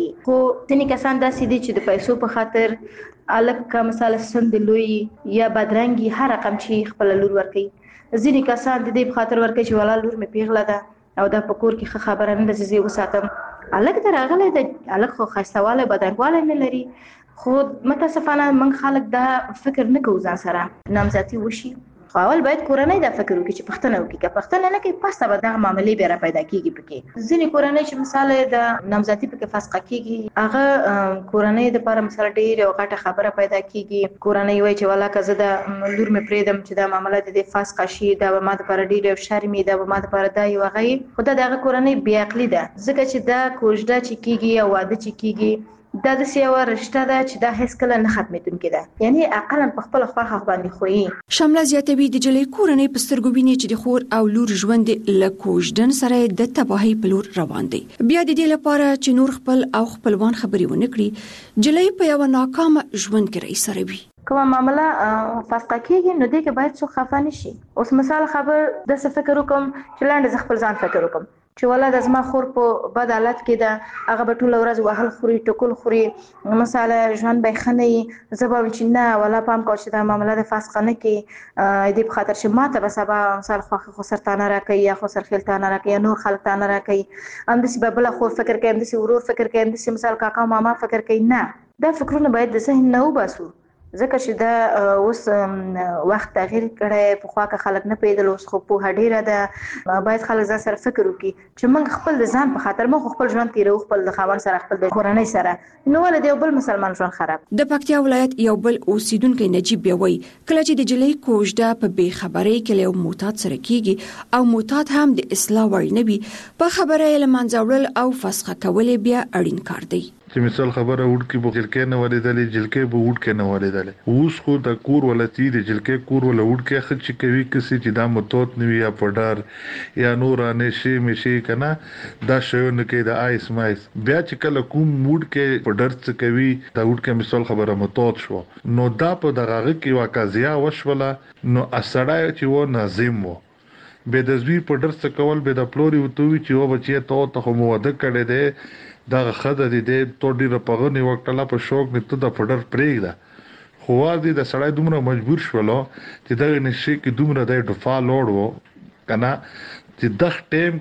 کیږي خو ځینې کسان داسې دي چې د پیسو په خاطر الک کا مثلا سند لوی یا بدرنګي هر رقم چې خپل لور ورکي ځینې کسان د دې په خاطر ورکي چې ولا لور مې پیغله ده او دا پکور کې خبره نه ده چې وساتم الک درغله د الک خو خاصواله بدرنګواله نه لري خو متاسفانه من خلک دا فکر نه کوي ځان سره نامزدي وشي خو اول باید کورنۍ دا فکر وکړي چې پښتنه وکړي که پښتنه نه کوي پسته به دا معاملې بیا را پیدا کیږي پکې ځینې کورنۍ چې مثال د نامزدي پکې فسخه کیږي هغه کورنۍ د لپاره مثال ډېر یو غټه خبره پیدا کیږي کورنۍ وایي چې والا که زه د لور مې پرېږدم چې دا معامله د فسخه شي دا به ما دپاره ډېر یو شرمي دا به ما دپاره دا یو هغه خو دا د هغه کورنۍ بې عقلي ده ځکه چې دا کوژده چې کیږي او واده چې کیږي دا د سیاوه رشته ده چې دا هیڅ کله نه ختمېدونکې ده یعنی عقلا په خپل خواخ باندې خوې شمله زیاتوي د جلې کورنۍ په سترګو ویني چې د خور او لور ژوند له کوژدن سره د تباهي په لور روان دی بیا د دې لپاره چې نور خپل او خپلوان خبري ونه کړي جلې په یو ناکام ژوند کې رئیس سره وي کومه معامله فسخه کیږي نو دې کې باید څوک خفه نشي اوس مثال خبر د څه فکر وکم چې لاندې خپل ځان فکر وکم چې ولا د زما خور په بد حالت کې ده هغه به ټول ورځ وهل خوري ټکول خوري مثلا ژوند به خنې زبا چې نه ولا پام کو چې دا معاملې د فسخه نه کې دې په خاطر چې ماته به سبا مثال خو سرطان راکې یا خو سرخیلتان راکې یا نور خلک تان راکې ام دې به بل خو فکر کوي ام دې ورور فکر کوي ام دې مثال کاکا ماما فکر کوي نه دا فکرونه باید د ذهن نه وباسو ځکه چې دا اوس وخت تغییر کړی په خوا کې خلک نه پیدل اوس خو په ډیره ده باید خلک ځان سره فکر وکړي چې موږ خپل د ځان په خاطر موږ خپل ژوند تیرو خپل د خاوند سره خپل د کورنۍ سره نو ول د بل مسلمان ژوند خراب د پکتیا ولایت یو بل اوسیدونکو نجیب بیوي کله چې د جلې کوژده په بے خبرۍ کې له معتاد سره کیږي او معتاد هم د اصلاح وړ نه وي په خبره یې لمنځول او فسخه کول بیا اړین کار دی چې مثال خبره وډ کې بو خلکې نه ولېدلې جلکې بو وډ کې نه ولېدلې اوس خو د کور ولتی د جلکې کور ول وډ کې خچ کوي کسي چې دا متوت نوي یا پډار یا نور انشي مشي کنه دا شونه کې د آیس مایس بیا چې کله کوم موډ کې پډر څه کوي دا وډ کې مثال خبره متوت شو نو دا په دغه کې واقعیا وشوله نو اسړای چې و نظم وو به د زوی پډر څه کول به د پلوري وتوي چې و بچي ته مو وده کړي دي دا خدای دې ته ډیره پغنی وکړه په شوق نه ته د پډر پرېږده خو دې د سړی دومره مجبور شولو چې دا نشي کې دومره د ډفا لوړ وو کنه چې د ټیم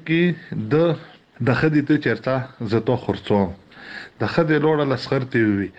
کې د خدای ته چرته زته خرڅوم د خدای لوړ لسخرتي وي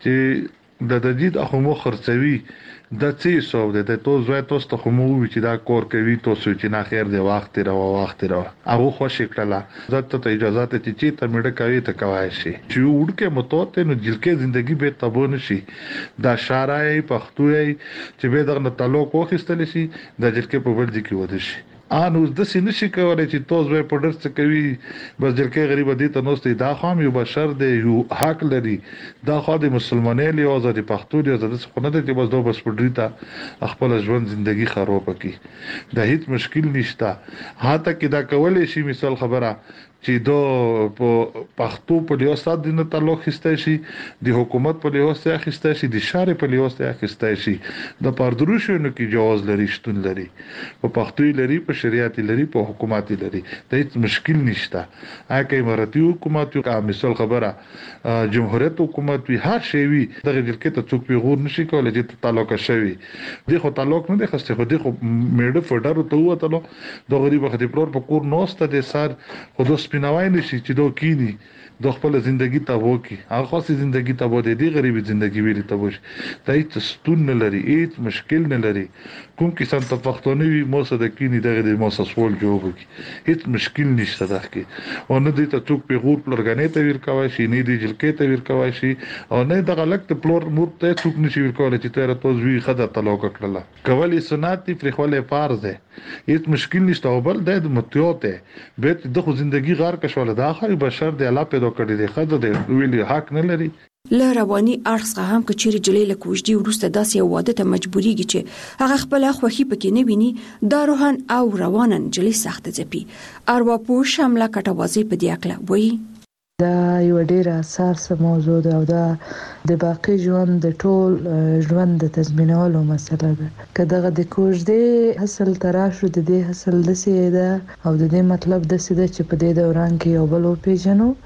چې د جديد اخمو خرڅوي د څه سو د تو زوی تاسو ته مو وی چې دا کور کوي تاسو چې نه خیر دی وخت را هغه خوشی کړه زته ته اجازه ته چې ته مړه کوي ته کوي شي چې وډکه متوته نو جلکه ژوندۍ به تبون شي دا شارای پښتوي چې به دغه تعلق وخستل شي د جلکه په ورځ کې ود شي انو د سینې شي کولای چې توز به پډر څه کوي بس جلکه غریب دي ته نوستي دا خام یو بشر دی یو حق لري دا خو د مسلمانۍ له آزادي پښتو دی آزاد څه نه دی بس دو بس پډری ته خپل ژوند ژوندۍ خراب کی دا هیڅ مشکل نشته هاته کې دا کولای شي مثال خبره چې دو په پښتو په لیو سات دینه تعلق خسته شي د حکومت په لیو سره خسته شي د شارع په لیو سره خسته شي د پردروشونو کې جواز لري شتون لري په پښتو لري په شریعت لري په حکومت لري د هیڅ مشکل نشته هغه اماراتي حکومت او مثال خبره جمهوریت حکومت وی هر شی وی دغه جلکې ته څوک پیغور نشي کولای چې تعلق شوی د خو تعلق نه د خسته خو د خو میډه فډر ته وته د غریب خدي پلور په کور نوسته د سار خو سپیناوای نشي چې دوه کینی د خپل ژوندۍ ته وکی هغه خاصه ژوندۍ ته بده دی غریبي ژوندۍ ویل ته وش ته هیڅ ستون نه لري هیڅ مشکل نه لري کوم کسان ته پښتوني وي مو صد کینی دغه مو سسول جوړ کی هیڅ مشکل نشته ده کې او نه دي ته څوک پیغور پلورګنې ته ور کوي شي نه دي جلکې ته ور کوي شي او نه دغه لک ته پلور مور ته څوک نشي ور کولای چې تر توز وی خدای تعالی کړل کولی سنت فری خپل فرض ده هیڅ مشکل نشته او بل د متیوته به د خو ژوندۍ غار کښول د اخر بشر د الله پیدا کړی دی خدای د ویلي حق نه لري له رواني اړخ هم کچېری جلې له کوژدي ورسته داسې واده ته مجبوريږي چې هغه خپل خوخي پکې نه ویني دا روحان او روانن جلې سخت ځپي ارواپو شمله کټوازي په دی اکله وایي دا یو ډیر اساسه موضوع ده او دا د باقی ژوند د ټول ژوند د تضمینولو مسله ده کله د کوژدې حاصل تراشو د دې حاصل د سیده او د دې مطلب د سیده چې په دې دوران کې یو بل پیژنو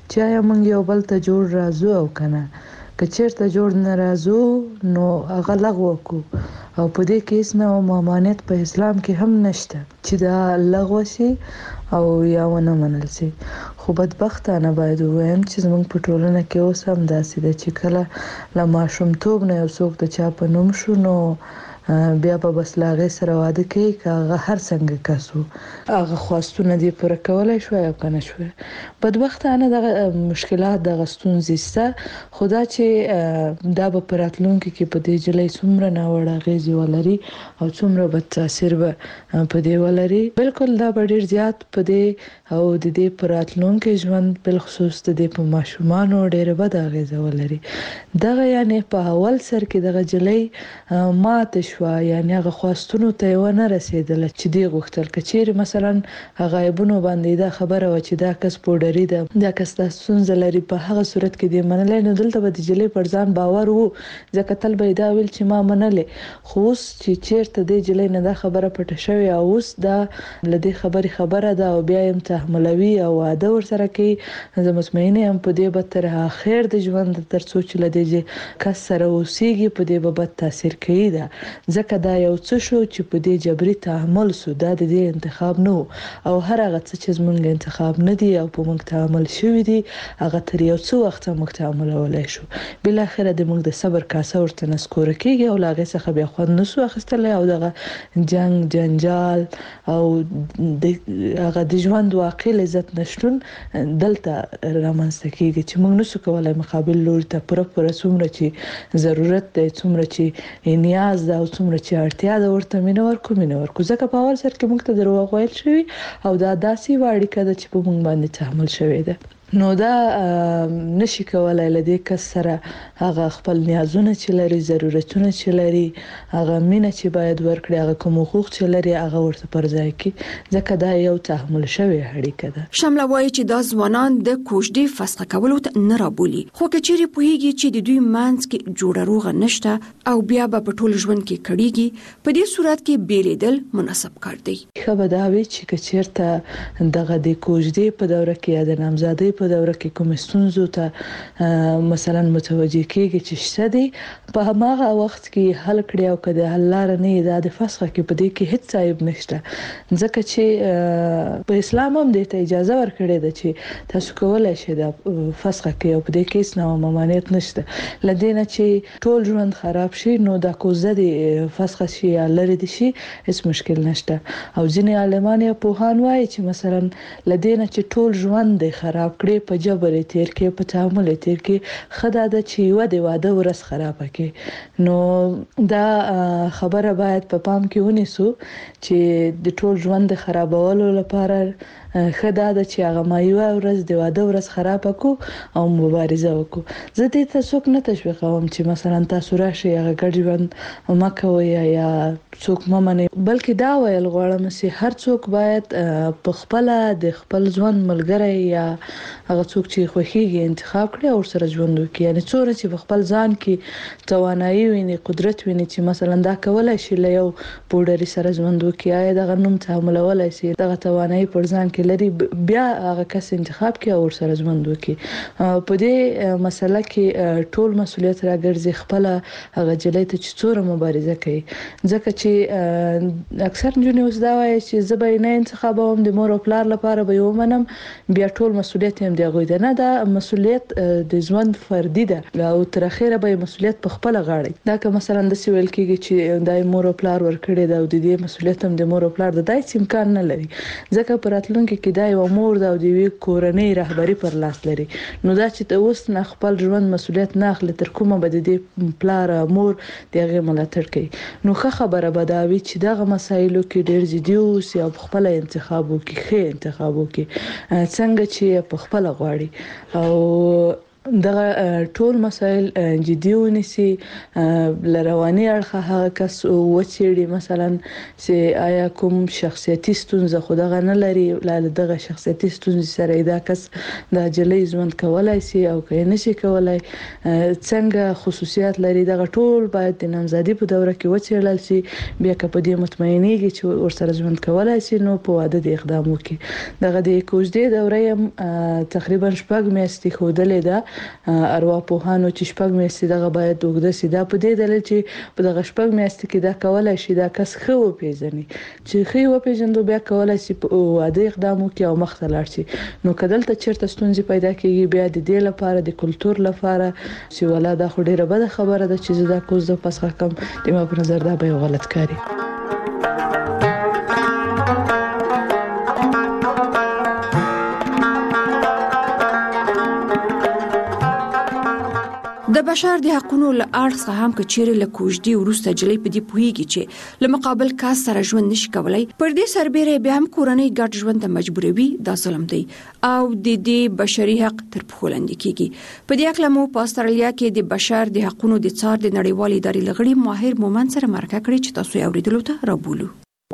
چې آیا موږ یو بل ته جوړ راځو او کنه. که چیرته جوړ نه راځو نو هغه لغوه کو او په دې کې هیڅ نه ممانعت په اسلام کې هم نشته چې دا لغوه شي او یا ونه منل شي. خو بدبختانه باید ووایم چې زموږ په ټولنه کې اوس هم داسې ده چې کله له ماشومتوب نه یو څوک د چا په نوم شو نو بیا په بس لاغې سره واده کوي که هغه هر څنګه کسو هغه خواستونه دې پوره کولی شوی او که نه شوی. بدبختانه دغه مشکلات دغه ستونزې شته، خو دا چې دا به په راتلونکي کې په دې نجلۍ څومره ناوړه اغېزې ولري او څومره بد تاثیر به په دې ولري، بالکل دا به ډېر زیات په دې او د دې په راتلونکي ژوند بالخصوص د دې په ماشومانو ډېره بده اغېزه ولري. دغه یعنې په اول سر کې دغه نجلۍ ماته شوه، یعنې هغه خواستونو ته یې ونه رسېدله چې دې غوښتل. که چیرې مثلا هغه عیبونو باندې دا خبره وه چې دا کس پوډري ده، دا کس دا ستونزه لري، په هغه صورت کې دې منلی نو دلته به د نجلۍ پر ځان باور و، ځکه تل به یې دا ویل چې ما منلې. خو اوس چې چیرته دې نجلۍ نه دا خبره پټه شوې او اوس دا له دې خبرې خبره ده او بیا یې تحملوي او واده ورسره کوي، زه مطمئنه یم په دې به تر اخر د ژوند تر څو چې له دې کس سره اوسېږي په دې به بد تاثیر کوي. ده ځکه دا یو څه شو چې په دې جبري تحمل سو، دا د دې انتخاب نه و او هر هغه څه چې زمونږ انتخاب نه دی او په موږ تعامل شوي دي هغه تر یو څه وخته موږ تعاملولی شو. بالاخره د موږ د صبر کاسه ورته نسکوره کېږي او له هغې څخه بیا خوند نه سو اخیستلی او دغه جنګ جنجال او هغه د ژوند واقع لذت نشتون دلته رامنځته کېږي چې موږ نسو کولی مقابل لوري ته پوره څومره چې ضرورت دی، څومره چې نیاز ده او څومره چې اړتیا ده ورته مینه ورکو. ځکه په اول سر کې موږ ته دروغ ویل شوي او دا داسې یوه اړیکه ده چې په موږ باندې تحمل شوې ده. نو دا نشي کولای له دې کس سره هغه خپل نیازونه چې لري، ضرورتونه چې لري، هغه مینه چې باید ورکړي، هغه کوم حقوق چې لري هغه ورته پر ځای کړي، ځکه دا یو تحمل شوی اړیکه ده. شمله وایي چې دا ځوانان د کوژدې فسخه کولو ته نه رابولي، خو که چیرې پوهیږي چې د دوی منځ کې جوړه روغه نشته او بیا به په ټول ژوند کې کړيږي، په دې صورت کې بیلیدل مناسب کار دی. ښه به دا وي چې که چیرته دغه د کوژدې په دوره کې یا د نامزادۍ په دوره کې کوم ستونزو ته مثلا متوجه کېږي چې شته دي، په هماغه وخت کې حل کړي او که د حل لاره نه وي دا د فسخه کې په دې کې هیڅ عیب نشته، ځکه چې په اسلام هم دې ته اجازه ورکړې ده چې تاسو کولی شئ دا فسخه کړئ او په دې کې هیڅ ډول ممانعت نشته. له دې نه چې ټول ژوند خراب شي نو دا کوزه دې فسخه شي یا لرې دې شي هیڅ مشکل نشته. او ځینې عالمان یا پوهان وایي چې مثلا له دې نه چې ټول ژوند دې خراب کړي، په جبر تیر کې، په تعامل تیر کې، خدا د چې یو د واده ورځ خراب کړي. نو دا خبره باید په پام کې ونیسو چې د ټول ژوند خرابولو لپاره خدا د چې هغه ما یو ورځ د واده ورځ خراب کو او مبارزه وکړو. زه دې ته څوک نه تشویقوم چې مثلا تاسو راشي هغه ګډ ژوند مکوئ یا څوک ممنه، بلکې دا ویل غواړم چې هر څوک باید په خپل د خپل ژوند ملګری یا هغه څوک چې خوښیږي انتخاب کړي او سره ژوند وکړي. یعنی څوره چې په خپل ځان کې توانایي ویني، قدرت ویني چې مثلا دا کولای شي له یو پوډري سره ژوند وکړي، یا دغه نوم تعاملولای شي، دغه توانایي پر ځان کې لري، بیا هغه کس انتخاب کړي او سره ژوند وکړي. په دې مسله کې ټول مسؤلیت راګرځي خپل هغه جلې ته چې څوره مبارزه کوي، ځکه چې اکثر نجونې اوس دا وایي چې زه به نه انتخابوم، د مور او پلار لپاره به یو منم، بیا ټول مسؤلیت هم دی غوي ده. نه، دا مسؤلیت د ژوند فردي ده او تر اخره به مسؤلیت په خپل غاړه. دا که مثلا د سویل کېږي چې دای مور او پلار ورکړي دا او د دې مسؤلیت هم د مور او پلار د دای امکان نه لري، ځکه پر راتلونکي کې دا یو مور دا او د کورنۍ رهبری پر لاس لري. نو دا چې اوس نه خپل ژوند مسؤلیت نه اخلي تر کومه به د پلار مور دغه ملاتړ کوي. نو ښه خبره به دا وي چې دغه مسایلو کې ډېر جدي اوسي او خپل انتخاب وکړي، ښه انتخاب وکړي څنګه چې په خپل غواړي. او دغه ټول مسایل جدي ونیسي، لرواني اړخه هغه کس وڅېړي مثلا چې آیا کوم شخصیتي ستونزه خو دغه نه لري، دغه شخصیتي ستونزې سره دا کس د جلۍ ژوند کولای شي او که نشي کولای، څنګه خصوصیات لري، دغه ټول باید د نامزادي په دوره کې وڅېړل شي. بیا که په دې مطمئنېږي چې ورسره ژوند کولای شي نو په واده د اقدام وکړي. دغه د کوژدې دوره هم تقریبا 6 میاشتې ښودلې ده ارواپوهانو چې 6 میاشتې دغه باید اوږده شي. دا په دې دلیل چې په دغه 6 میاشتې کې دا کولای شي دا کس ښه وپېژني، چې ښه وپېژندو بیا کولای شي په واده اقدام وکړي او مخ ته لاړ شي. نو که دلته چېرته ستونزې پیدا کېږي بیا د دې لپاره د کلتور لپاره چې ولا دا خو ډېره بده خبره ده چې زه دا کوژده فسخه کړم، د ما په نظر دا به یو غلط کاري. د بشر د حقوقو له اړخ څخه هم کچېرې له کوژدې وروسته جلۍ په دې پوهیږي چې له مقابل کس سره ژوند نشي کولای، پر دې سربېره بیا هم کورنۍ ګډ ژوند ته مجبوروي. دا ظلم دی او د دې بشري حق تر پښو لاندې کیږي. په دې اړه مو په استرالیا کې د بشر د حقوقو د څار د نړیوال ادارې لغړي ماهر مومن سره مرکه کړې چې تاسو یې اوریدلو ته رابولو.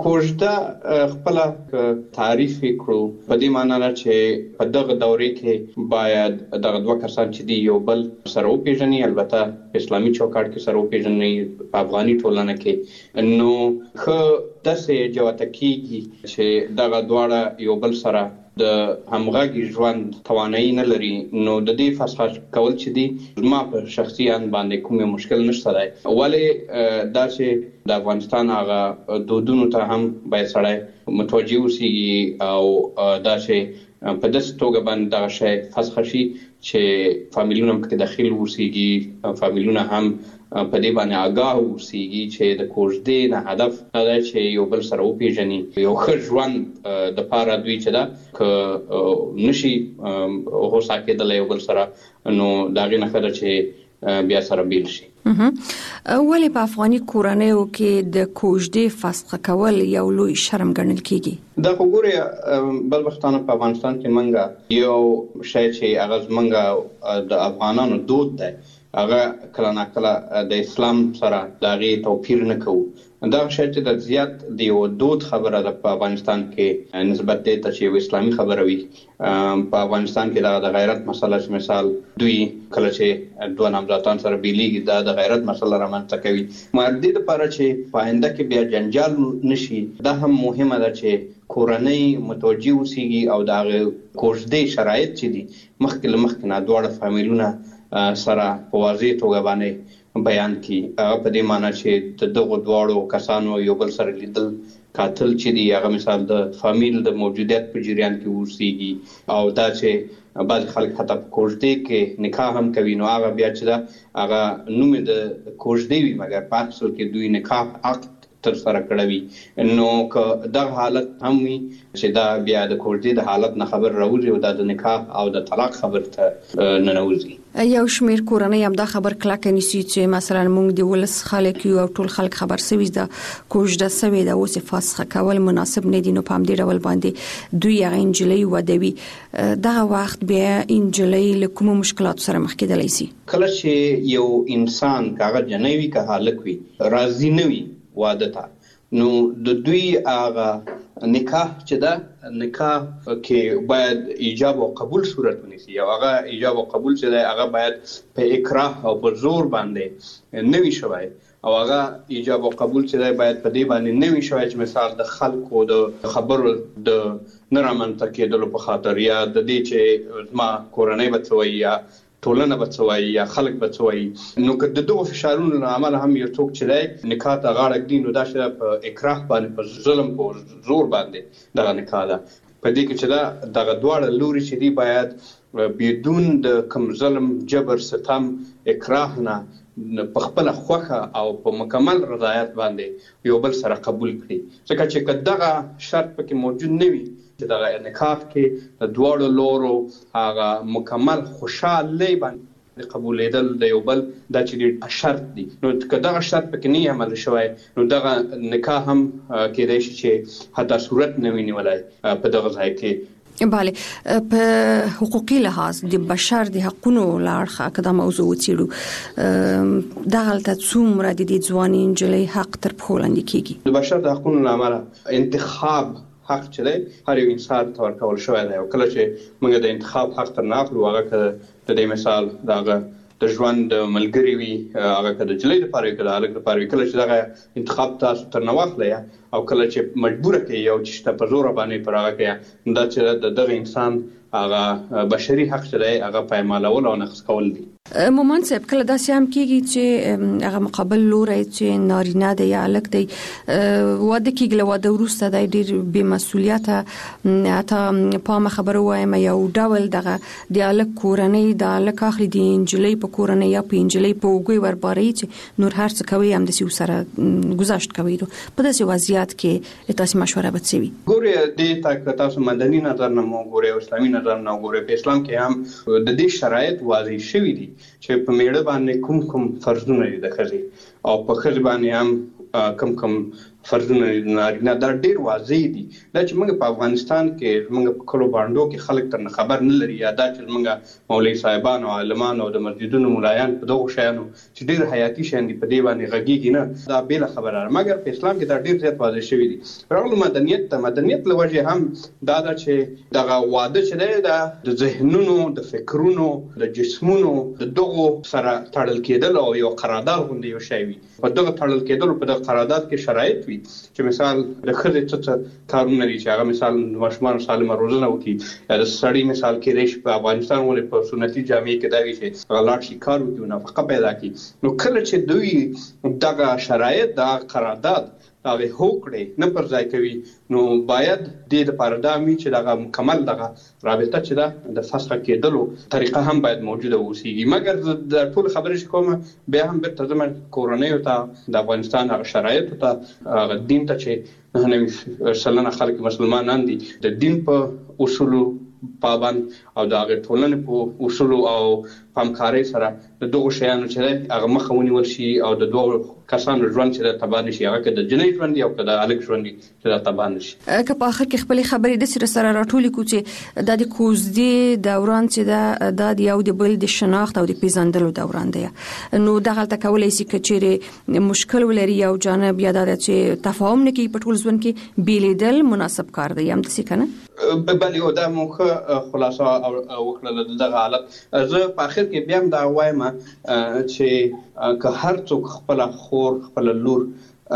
کوژده خپل تعریف کړو په دې معنی نه چې په دغه دورې کې باید دغه دوه کسان چې دی یو بل سره وپېژني، البته اسلامي چوکاټ کې سره وپېژني، په افغاني ټولنه کې نو خو داسې جوته کیږي چې دغه دواړه یو بل سره د همغږي ژوند توانایي نه لري. نو د دې فسخه کول چې دی ما په شخصي ان باندې کوم مشکل نشته دی، ولې دا چې د افغانستان هغه دودونو ته هم باید سړی متوجه اوسي او دا چې په داسې توګه باندې دغه شی فسخه شي چې فامیلونه پکې داخل اوسيږي، فامیلونه هم په دې باندې آگاه اوسيږي چې د کوژدې نه هدف دا دی چې یو بل سره وپېژني، یو ښه ژوند د پاره دوی چې دا که نشي هوسا کېدلی یو بل سره نو د هغې نه ښه ده چې بیا سره بیل شي. ولې په افغاني کورنیو کې د کوژدې فسخه کول یو لوی شرم ګڼل کیږي؟ دا خو ګورې بل وختانه په افغانستان کې منګه یو شی چې هغه زمونږ د افغانانو دود دی، هغه کله ناکله د اسلام سره د هغې توپیر نه کوو. دغه شی چې د زیات د یو دود خبره ده په افغانستان کې نسبت دی ته چې یو اسلامي خبره وي. په افغانستان کې د غیرت مسله چې مثال دوی کله چې دوه نامزادان سره بیلیږي دا د غیرت مسله رامنځته کوي. مګر دې دپاره چې په آینده کې بیا جنجال نشي دا هم مهمه ده چې کورنۍ متوجه اوسیږي او د هغې کوژدې شرایط چې دي مخکې له مخکې نه دواړه فامیلونه سره په واضح توګه باندې بیان کی. په دې معنی چې د دغو دواړو کسانو یو بل سره لیدل، قاتل چې دی هغه مثال د فامیل د موجودیت په جریان کې اوسیږي او دا چې بعض خلک حتی په کوژدې کې نکاح هم کوي نو هغه بیا چې دا هغه نوم د کوژدې وي مګر په اصل کې دوی نکاح عقد تر سره کړوي. نو که دغه حالت هم وي چې دا بیا د کوژدې د حالت نه خبر راوځي او دا د نکاح او د طلاق خبر ته ننوځي. یو شمیر کورنۍ هم دا خبر کلک نیسي چې مثلا موږ د ولس خلک یو او ټول خلک خبر سوي دا کوژده سوي دا اوس فسخه کول مناسب نه دي. نو په همدې ډول باندې دوی هغه انجلۍ ودوي. دغه وخت بیا انجلۍ له کومو مشکلاتو سره مخ کېدلی شي؟ کله چې یو انسان کاغه جنوي وي که هلک وي راضي نه وي واده ته نو د دوی هغه نکاح چې ده نکاح کې باید ایجاب او قبول صورت ونیسي او هغه ایجاب او قبول چې ده هغه باید په اکراه او په زور باندې نه وي شوی او هغه ایجاب او قبول چې ده باید په دې باندې نه وي شوی چې مثال د خلکو د خبرو د نه رامنځته کېدلو په خاطر یا د دې چې زما کورنۍ به څه وایي یا ټولنه به څه وایي یا خلک به څه وایي. نو که د دغو فشارونو له امله هم یو څوک چې دی نکاح ته غاړه ږدي نو دا چې په اکراه باندې په ظلم په زور باندې دغه نکاح ده. په دې کې چې دا دغه دواړه لوري چې دي باید بدون د کوم ظلم جبر ستم اکراه نه په خپله خوښه او په مکمل رضایت باندې یو بل سره قبول کړي. ځکه چې که دغه شرط پکې موجود نه وي چې دغه نکاح کې د دواړو لورو هغه مکمل خوشحالۍ باندې قبولېدل د یو بل دا چې شرط دی نو که دغه شرط پکې نه عمل شوی نو دغه نکاح هم کېدای شي چې حتی صورت نه وي نیولی په دغه ځای کې. bale په حقوقي لحاظ د بشر د حقوقو لارخه کدا موضوع وڅېړو دا حالت څومره د دې ځواني انجلۍ حق تر پښولاندې کیږي د بشر د حقوقو لامل انتخاب حق چې دی هر یو انسان ته ورکول شوی دی او کله چې موږ د انتخاب حق تر ناخلو هغه د دې مثال دغه د ژوند ملګری وي هغه د جلۍ لپاره کې د هلک لپاره کله چې دغه انتخاب تاسو تر نه واخلئ او کله چې مجبور کوي او چې په زور باندې پر هغه کې دا چې دغه انسان هغه بشري حق چې دی هغه پایمالول او نقض کول دي. مومن صاحب کله داسې هم کېږي چې هغه مقابل لوري چې نارینه دی یا هلک دی واده کېږي له واده وروسته دی ډېر بې مسؤلیته حتی پامه خبره وایم یو ډول دغه د هلک کورنۍ د هلک اخلي د نجلۍ په کورنۍ یا په نجلۍ په اوږې ورباري چې نور هر څه کوي همداسې ورسره ګذشت کوي. په داسې وضعیت کې تاسو مشوره به څه وي؟ ګورئ دې تاسو مدني نظر نه مو ګورئ او اسلامي نظر نه ګورئ. په اسلام کې هم د دې شرایط واضح شوي دي چې په میړه باندې کوم فرضونه دي د ښځې او په ښځې باندې هم کوم فرضونه نارینه دا ډیر واضح دي. دا چې موږ په افغانستان کې موږ په کلو باندې کې خلک تر خبر نه لري یا دا چې موږ مولوی صاحبان او عالمان او د مسجدونو مولایان په دغه شیانو چې ډیر حیاتي شین دي په دې باندې غږیږي نه دا بیل خبره مګر په اسلام کې دا ډیر زیات واضح شوی دي. راغلو مدنیت له وجه هم دا چې دغه واده چې دی دا د ذهنونو د فکرونو د جسمونو د دغه سره تړل کېدل او یو قرارداد غوندي یو شی وي. په دغه تړل کېدل په دغه قرارداد کې شرایط وي چې مثال د ښځې څه کارونه دي چې هغه مثال ماشومان سالمه روزنه وکړي یا د سړي مثال کې ریش په افغانستان ولې په سنتي جامع کې دا وي چې هغه لاړ شي کار وکړي نفقه پیدا کړي. نو کله چې دوی دغه شرایط د قرارداد هغه هوکړې نه پر ځای کوي نو باید د لپاره دا می چې دغه مکمل دغه رابطه چې دا د فسخ کېدلو طریقه هم باید موجوده اوسېږي. مګر د ټول خبرې چې کومه بیا هم بیرته زموږ کورنۍ ته د افغانستان هغه شرایط ته هغه دین ته چې 99% خلک مسلمانان دي د دین په اصولو پابند او د هغه ټولنې په اصولو او همکارۍ سره د دغه شیانو چې هغه مخه ونیول شي او د دوه کسانو ژوند چې تباه نشي هغه د جنۍ ژوند او د هلک ژوند چې تباه نشي. که په اخر کې خپل خبرې د سره راټولې کو چې د کوزدي دوران چې د یو د بل د شناخت او د پیژندلو دوران دی نو دغه تکولای شي کچېره مشکل ولري یو جانب یا د چې تفاهم نه کوي په ټول ژوند کې بیلیدل مناسب کار دی هم څه کنه بل یو د موخه خلاصه او وکړه دغه حالت زه په اخر کې بیا دا وایم چې که هر څوک خپل خور خپل لور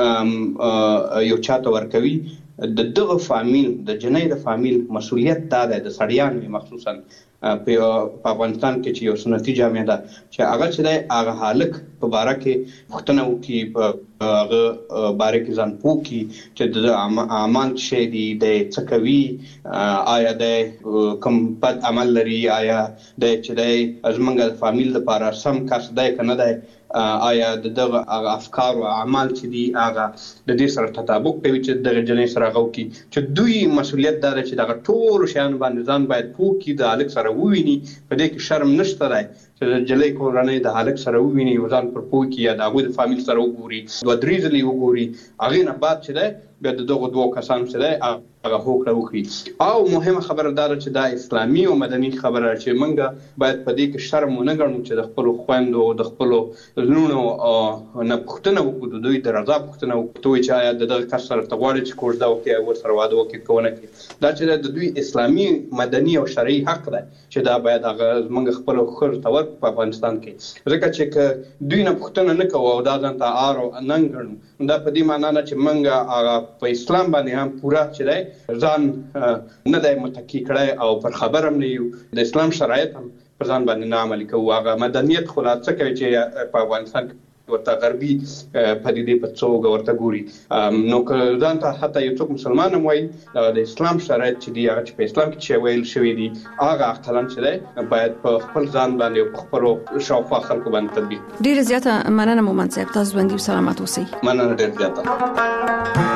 یو چاته ورکوي د دغه فامیل د جنۍ د فامیل مسؤلیت دا ده د سړیانو مخصوصا په افغانستان کې چې یو سنتي جامع ده چې هغه چې د هغه هلک په باره کې پوښتنه وکړي په هغه باره کې ځان پوه کړي چې د اعمال شی دي د څه کوي آیا د کوم بد عمل لري آیا د چې د زمونږ فامیل لپاره سم کس دی که نه دی آیا دغه افکار او اعمال چې دي هغه د دې سره تطابق کوي چې دغه جنۍ سره هغه وکړي چې دوی مسؤلیت دا ده چې دغه ټول شیان باندې ځان باید پوه کړي د هلک سره وویني په دې کې شرم نشته دی چې د جلۍ کورنۍ د هلک سره وویني ځان پر پوه کړي یا د هغوی د فامیل سره وګوري دوه درې ځلې وګوري هغې نه بعد چې دی بیا د دغه دوه کسانو چې دی هغه هوکړه وکړي. او مهمه خبره دا ده چې دا اسلامي او مدني خبره چې موږ باید په دې کې شرم ونه ګڼو چې د خپلو خویندو د خپلو لوڼو نه پوښتنه وکړو د دوی د رضا پوښتنه وکړو چې آیا د دغه کس سره ته غواړې چې کوژده وکړي او ورسره واده وکړي که ونه کړي. دا چې د دوی اسلامي مدني او شرعي حق دی چې دا باید هغه موږ خپلو ښځو ته ورکړو په افغانستان کې ځکه چې که دوی نه پوښتنه نه کوو او دا ځان ته عار او ننګ ګڼو دا په دې معنا نه چې موږ هغه په اسلام باندې هم پوره چې دی ځان نه دی متکی کړی او پر خبر هم نه یو د اسلام شرایط هم پر ځان باندې نه عملي کوو. هغه مدنیت خو لا څه کوي چې په افغانستان کې ورته غربي پدیدې په څوګه ورته ګوري نو که ځان ته حتی یو څوک مسلمان هم وایي د اسلام شرایط چې دي هغه چې په اسلام کې چې ویل شوي دي هغه عقلاً چې دی باید په خپل ځان باندې او په خپلو شاوخوا خلکو باندې تطبیق. ډېره زیاته مننه مومن صاحب تاسو ژوندي او سلامت اوسئ. مننه ډېره زیاته.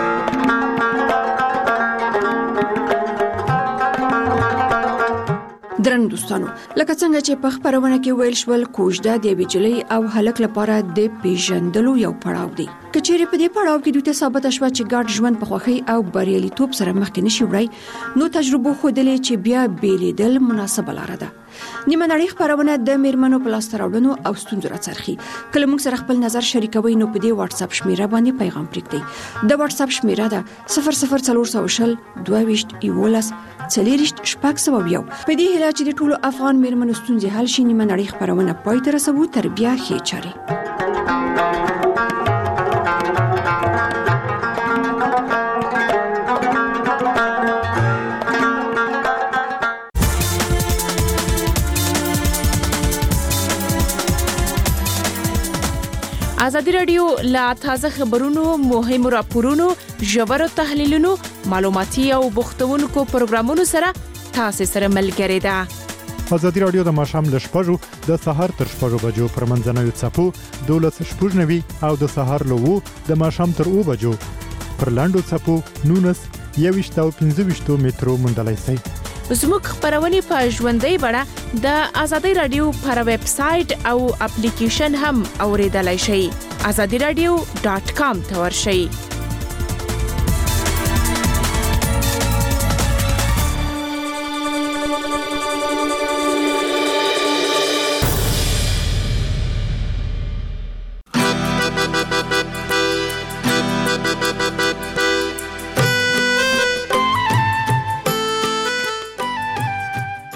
درنو دوستانو لکه څنګه چې په خبرونه کې ویل شول کوژده د بجلی او هلک لپاره د پیژندلو یو پړاو دی کچېرې په دې پړاو کې دوی ته ثابت شوه چې ګډ ژوند په خوښۍ او بریالیتوب سره مخکې نشي وړای، نو تجربه ښودلې چې بیا بیلیدل مناسبه لاره ده. نیمه نړۍ خبرونه د میرمنو په لاسته راوړنو او ستونزو راڅرخي. کله موږ سره خپل نظر شریکوي نو په دې واتس اپ شمیره باندې پیغام پرېږدئ. د واتس اپ شمیره ده 00420 22 11 40 شپږ. په دې هیله چې د ټولو افغان میرمنو ستونزې حل شي، نیمه نړۍ خبرونه پای ته رسوو. تر بیا ښې چارې. ازادي رادیو لا تازه خبرونو، مهمو راپورونو، ژورو تحلیلونو، معلوماتي او بوختونکو پروګرامونو سره تاسو سره ملګری ده. ازادي رادیو د ماښام ل 6:00 د سهار تر 6:00 بجو پر منځنوي څپو 12:90 او د سهار له 2 د ماښام تر 2 بجو پر لاندو څپو 19 21 او 25 مترو موندلای شئ. زموږ خبرونه په ژوندۍ بڼه د ازادي رادیو پر ویب سټ او اپلیکیشن هم اوریدلای شئ. azadiradio.com ته ورشئ.